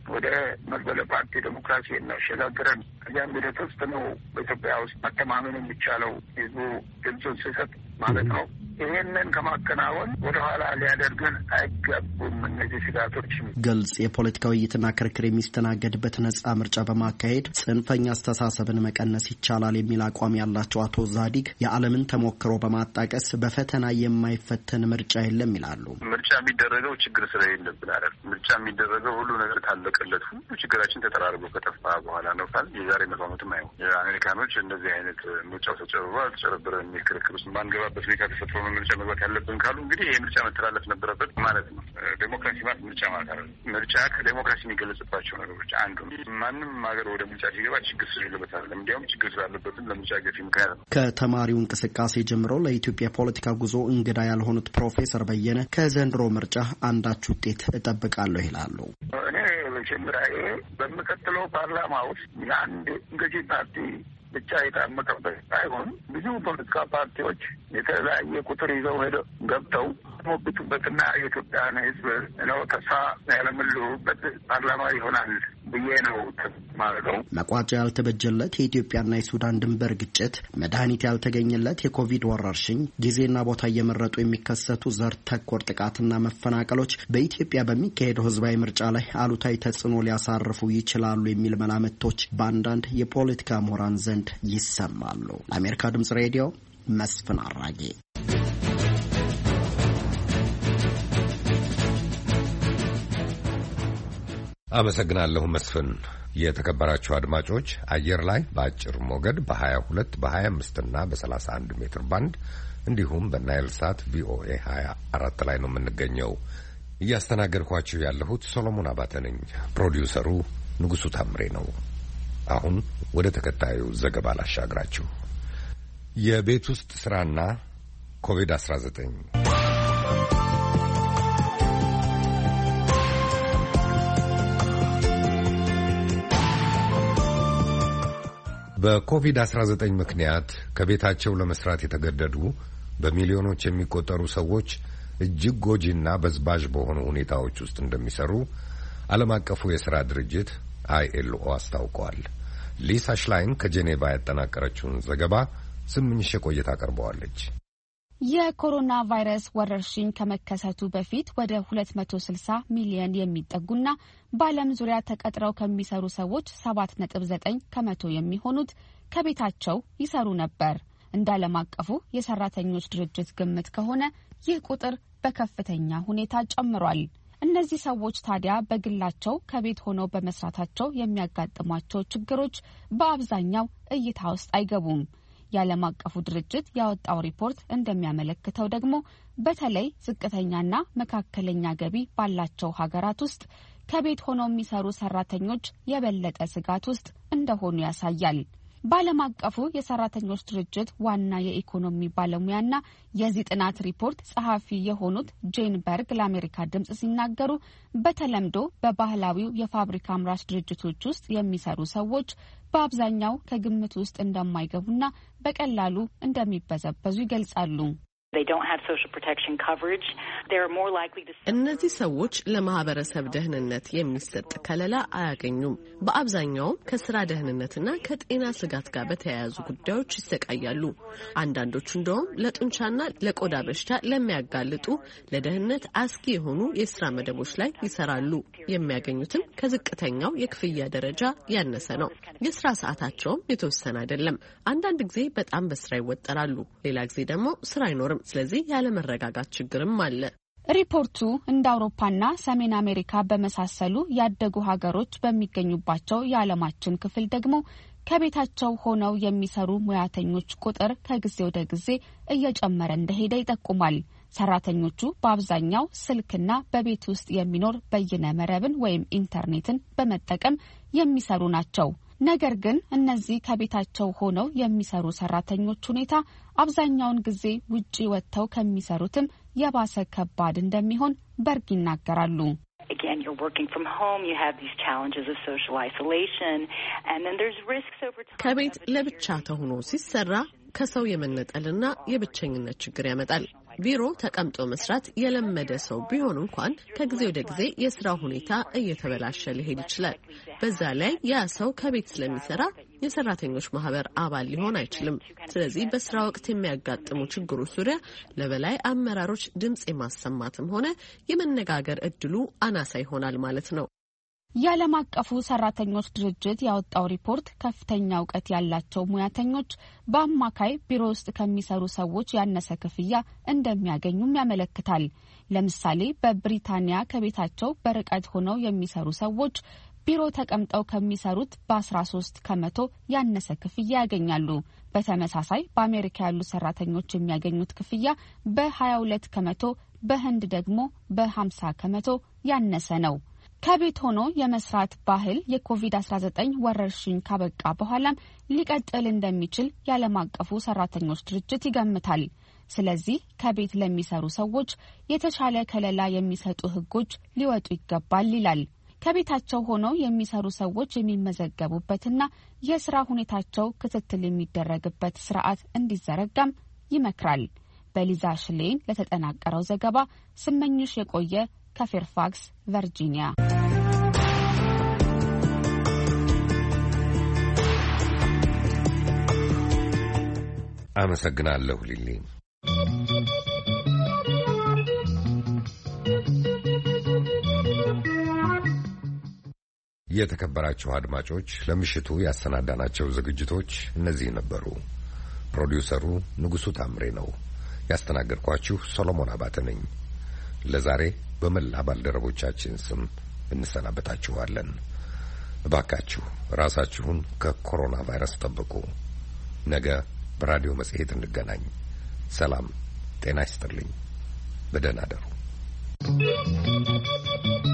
ወደ መድበለ ፓርቲ ዴሞክራሲ እናሸጋግረን ከዚያም ሂደት ውስጥ ነው በኢትዮጵያ ውስጥ መተማመን የሚቻለው ህዝቡ ድምፁን ሲሰጥ ማለት ነው። ይሄንን ከማከናወን ወደኋላ ሊያደርገን አይገቡም። እነዚህ ስጋቶች ግልጽ የፖለቲካ ውይይትና ክርክር የሚስተናገድበት ነጻ ምርጫ በማካሄድ ጽንፈኛ አስተሳሰብን መቀነስ ይቻላል የሚል አቋም ያላቸው አቶ ዛዲግ የዓለምን ተሞክሮ በማጣቀስ በፈተና የማይፈተን ምርጫ የለም ይላሉ። ምርጫ የሚደረገው ችግር ስለሌለብን አይደል? ምርጫ የሚደረገው ሁሉ ነገር ታለቀለት ሁሉ ችግራችን ተጠራርጎ ከጠፋ በኋላ ነው ካል የዛሬ 100 ዓመትም አይሆን የአሜሪካኖች እንደዚህ አይነት ምርጫው ተጨበረ የሚል ክርክር ውስጥ ማንገባበት ሁኔታ ተፈጥሮ ምርጫ መግባት ያለብን ካሉ እንግዲህ ይህ ምርጫ መተላለፍ ነበረበት ማለት ነው። ዴሞክራሲ ማለት ምርጫ ማለት አይደለም። ምርጫ ከዴሞክራሲ የሚገለጽባቸው ነገሮች አንዱ ማንም ሀገር ወደ ምርጫ ሲገባ ችግር ስለሌለበት አይደለም፣ እንዲያውም ችግር ስላለበትም ለምርጫ ገፊ ምክንያት ነው። ከተማሪው እንቅስቃሴ ጀምሮ ለኢትዮጵያ ፖለቲካ ጉዞ እንግዳ ያልሆኑት ፕሮፌሰር በየነ ከዘንድሮ ምርጫ አንዳች ውጤት እጠብቃለሁ ይላሉ። እኔ መጀመሪያ በሚቀጥለው ፓርላማ ውስጥ የአንድ ገዢ ፓርቲ ብቻ የታመቀበት ሳይሆን ብዙ ፖለቲካ ፓርቲዎች የተለያየ ቁጥር ይዘው ሄደው ገብተው ሞብቱበትና የኢትዮጵያን ሕዝብ ነው ተስፋ ያለምልሁበት ፓርላማ ይሆናል ብዬ ነው ማለት ነው። መቋጫ ያልተበጀለት የኢትዮጵያና የሱዳን ድንበር ግጭት፣ መድኃኒት ያልተገኘለት የኮቪድ ወረርሽኝ፣ ጊዜና ቦታ እየመረጡ የሚከሰቱ ዘር ተኮር ጥቃትና መፈናቀሎች በኢትዮጵያ በሚካሄደው ህዝባዊ ምርጫ ላይ አሉታዊ ተጽዕኖ ሊያሳርፉ ይችላሉ የሚል መላምቶች በአንዳንድ የፖለቲካ ምሁራን ዘንድ ይሰማሉ። ለአሜሪካ ድምጽ ሬዲዮ መስፍን አራጌ። አመሰግናለሁ መስፍን። የተከበራችሁ አድማጮች አየር ላይ በአጭር ሞገድ በ22 በ25 እና በ31 ሜትር ባንድ እንዲሁም በናይል ሳት ቪኦኤ 24 ላይ ነው የምንገኘው። እያስተናገድኳችሁ ያለሁት ሶሎሞን አባተ ነኝ። ፕሮዲውሰሩ ንጉሱ ታምሬ ነው። አሁን ወደ ተከታዩ ዘገባ ላሻግራችሁ። የቤት ውስጥ ስራና ኮቪድ-19 በኮቪድ-19 ምክንያት ከቤታቸው ለመስራት የተገደዱ በሚሊዮኖች የሚቆጠሩ ሰዎች እጅግ ጎጂና በዝባዥ በሆኑ ሁኔታዎች ውስጥ እንደሚሰሩ ዓለም አቀፉ የሥራ ድርጅት ILO አስታውቀዋል። ሊሳ ሽላይን ከጄኔቫ ያጠናቀረችውን ዘገባ ስምኝሽ ቆይታ አቀርበዋለች። የኮሮና ቫይረስ ወረርሽኝ ከመከሰቱ በፊት ወደ 260 ሚሊዮን የሚጠጉና በዓለም ዙሪያ ተቀጥረው ከሚሰሩ ሰዎች 7.9 ከመቶ የሚሆኑት ከቤታቸው ይሰሩ ነበር። እንደ ዓለም አቀፉ የሰራተኞች ድርጅት ግምት ከሆነ ይህ ቁጥር በከፍተኛ ሁኔታ ጨምሯል። እነዚህ ሰዎች ታዲያ በግላቸው ከቤት ሆነው በመስራታቸው የሚያጋጥሟቸው ችግሮች በአብዛኛው እይታ ውስጥ አይገቡም። የዓለም አቀፉ ድርጅት ያወጣው ሪፖርት እንደሚያመለክተው ደግሞ በተለይ ዝቅተኛና መካከለኛ ገቢ ባላቸው ሀገራት ውስጥ ከቤት ሆነው የሚሰሩ ሰራተኞች የበለጠ ስጋት ውስጥ እንደሆኑ ያሳያል። በዓለም አቀፉ የሰራተኞች ድርጅት ዋና የኢኮኖሚ ባለሙያና የዚህ ጥናት ሪፖርት ጸሐፊ የሆኑት ጄን በርግ ለአሜሪካ ድምጽ ሲናገሩ በተለምዶ በባህላዊው የፋብሪካ አምራች ድርጅቶች ውስጥ የሚሰሩ ሰዎች በአብዛኛው ከግምት ውስጥ እንደማይገቡና በቀላሉ እንደሚበዘበዙ ይገልጻሉ። እነዚህ ሰዎች ለማህበረሰብ ደህንነት የሚሰጥ ከለላ አያገኙም። በአብዛኛውም ከስራ ደህንነትና ከጤና ስጋት ጋር በተያያዙ ጉዳዮች ይሰቃያሉ። አንዳንዶቹ እንደውም ለጡንቻና ለቆዳ በሽታ ለሚያጋልጡ ለደህንነት አስጊ የሆኑ የስራ መደቦች ላይ ይሰራሉ። የሚያገኙትም ከዝቅተኛው የክፍያ ደረጃ ያነሰ ነው። የስራ ሰዓታቸውም የተወሰነ አይደለም። አንዳንድ ጊዜ በጣም በስራ ይወጠራሉ፣ ሌላ ጊዜ ደግሞ ስራ አይኖርም። ስለዚህ ያለመረጋጋት ችግርም አለ። ሪፖርቱ እንደ አውሮፓና ሰሜን አሜሪካ በመሳሰሉ ያደጉ ሀገሮች በሚገኙባቸው የዓለማችን ክፍል ደግሞ ከቤታቸው ሆነው የሚሰሩ ሙያተኞች ቁጥር ከጊዜ ወደ ጊዜ እየጨመረ እንደሄደ ይጠቁማል። ሰራተኞቹ በአብዛኛው ስልክና በቤት ውስጥ የሚኖር በይነ መረብን ወይም ኢንተርኔትን በመጠቀም የሚሰሩ ናቸው። ነገር ግን እነዚህ ከቤታቸው ሆነው የሚሰሩ ሰራተኞች ሁኔታ አብዛኛውን ጊዜ ውጪ ወጥተው ከሚሰሩትም የባሰ ከባድ እንደሚሆን በርግ ይናገራሉ። ከቤት ለብቻ ተሆኖ ሲሰራ ከሰው የመነጠልና የብቸኝነት ችግር ያመጣል። ቢሮ ተቀምጦ መስራት የለመደ ሰው ቢሆን እንኳን ከጊዜ ወደ ጊዜ የስራ ሁኔታ እየተበላሸ ሊሄድ ይችላል። በዛ ላይ ያ ሰው ከቤት ስለሚሰራ የሰራተኞች ማህበር አባል ሊሆን አይችልም። ስለዚህ በስራ ወቅት የሚያጋጥሙ ችግሮች ዙሪያ ለበላይ አመራሮች ድምጽ የማሰማትም ሆነ የመነጋገር እድሉ አናሳ ይሆናል ማለት ነው። የዓለም አቀፉ ሰራተኞች ድርጅት ያወጣው ሪፖርት ከፍተኛ እውቀት ያላቸው ሙያተኞች በአማካይ ቢሮ ውስጥ ከሚሰሩ ሰዎች ያነሰ ክፍያ እንደሚያገኙም ያመለክታል። ለምሳሌ በብሪታንያ ከቤታቸው በርቀት ሆነው የሚሰሩ ሰዎች ቢሮ ተቀምጠው ከሚሰሩት በ13 ከመቶ ያነሰ ክፍያ ያገኛሉ። በተመሳሳይ በአሜሪካ ያሉ ሰራተኞች የሚያገኙት ክፍያ በ22 ከመቶ፣ በህንድ ደግሞ በ50 ከመቶ ያነሰ ነው። ከቤት ሆኖ የመስራት ባህል የኮቪድ-19 ወረርሽኝ ካበቃ በኋላም ሊቀጥል እንደሚችል የዓለም አቀፉ ሰራተኞች ድርጅት ይገምታል። ስለዚህ ከቤት ለሚሰሩ ሰዎች የተሻለ ከለላ የሚሰጡ ህጎች ሊወጡ ይገባል ይላል። ከቤታቸው ሆነው የሚሰሩ ሰዎች የሚመዘገቡበትና የስራ ሁኔታቸው ክትትል የሚደረግበት ስርዓት እንዲዘረጋም ይመክራል። በሊዛ ሽሌን ለተጠናቀረው ዘገባ ስመኝሽ የቆየ ከፌርፋክስ ቨርጂኒያ። አመሰግናለሁ ሊሊ። የተከበራችሁ አድማጮች ለምሽቱ ያሰናዳናቸው ዝግጅቶች እነዚህ ነበሩ። ፕሮዲውሰሩ ንጉሱ ታምሬ ነው። ያስተናገድኳችሁ ሶሎሞን አባተ ነኝ። ለዛሬ በመላ ባልደረቦቻችን ስም እንሰናበታችኋለን። እባካችሁ ራሳችሁን ከኮሮና ቫይረስ ጠብቁ። ነገ በራዲዮ መጽሔት እንገናኝ። ሰላም ጤና ይስጥልኝ። በደህና አደሩ።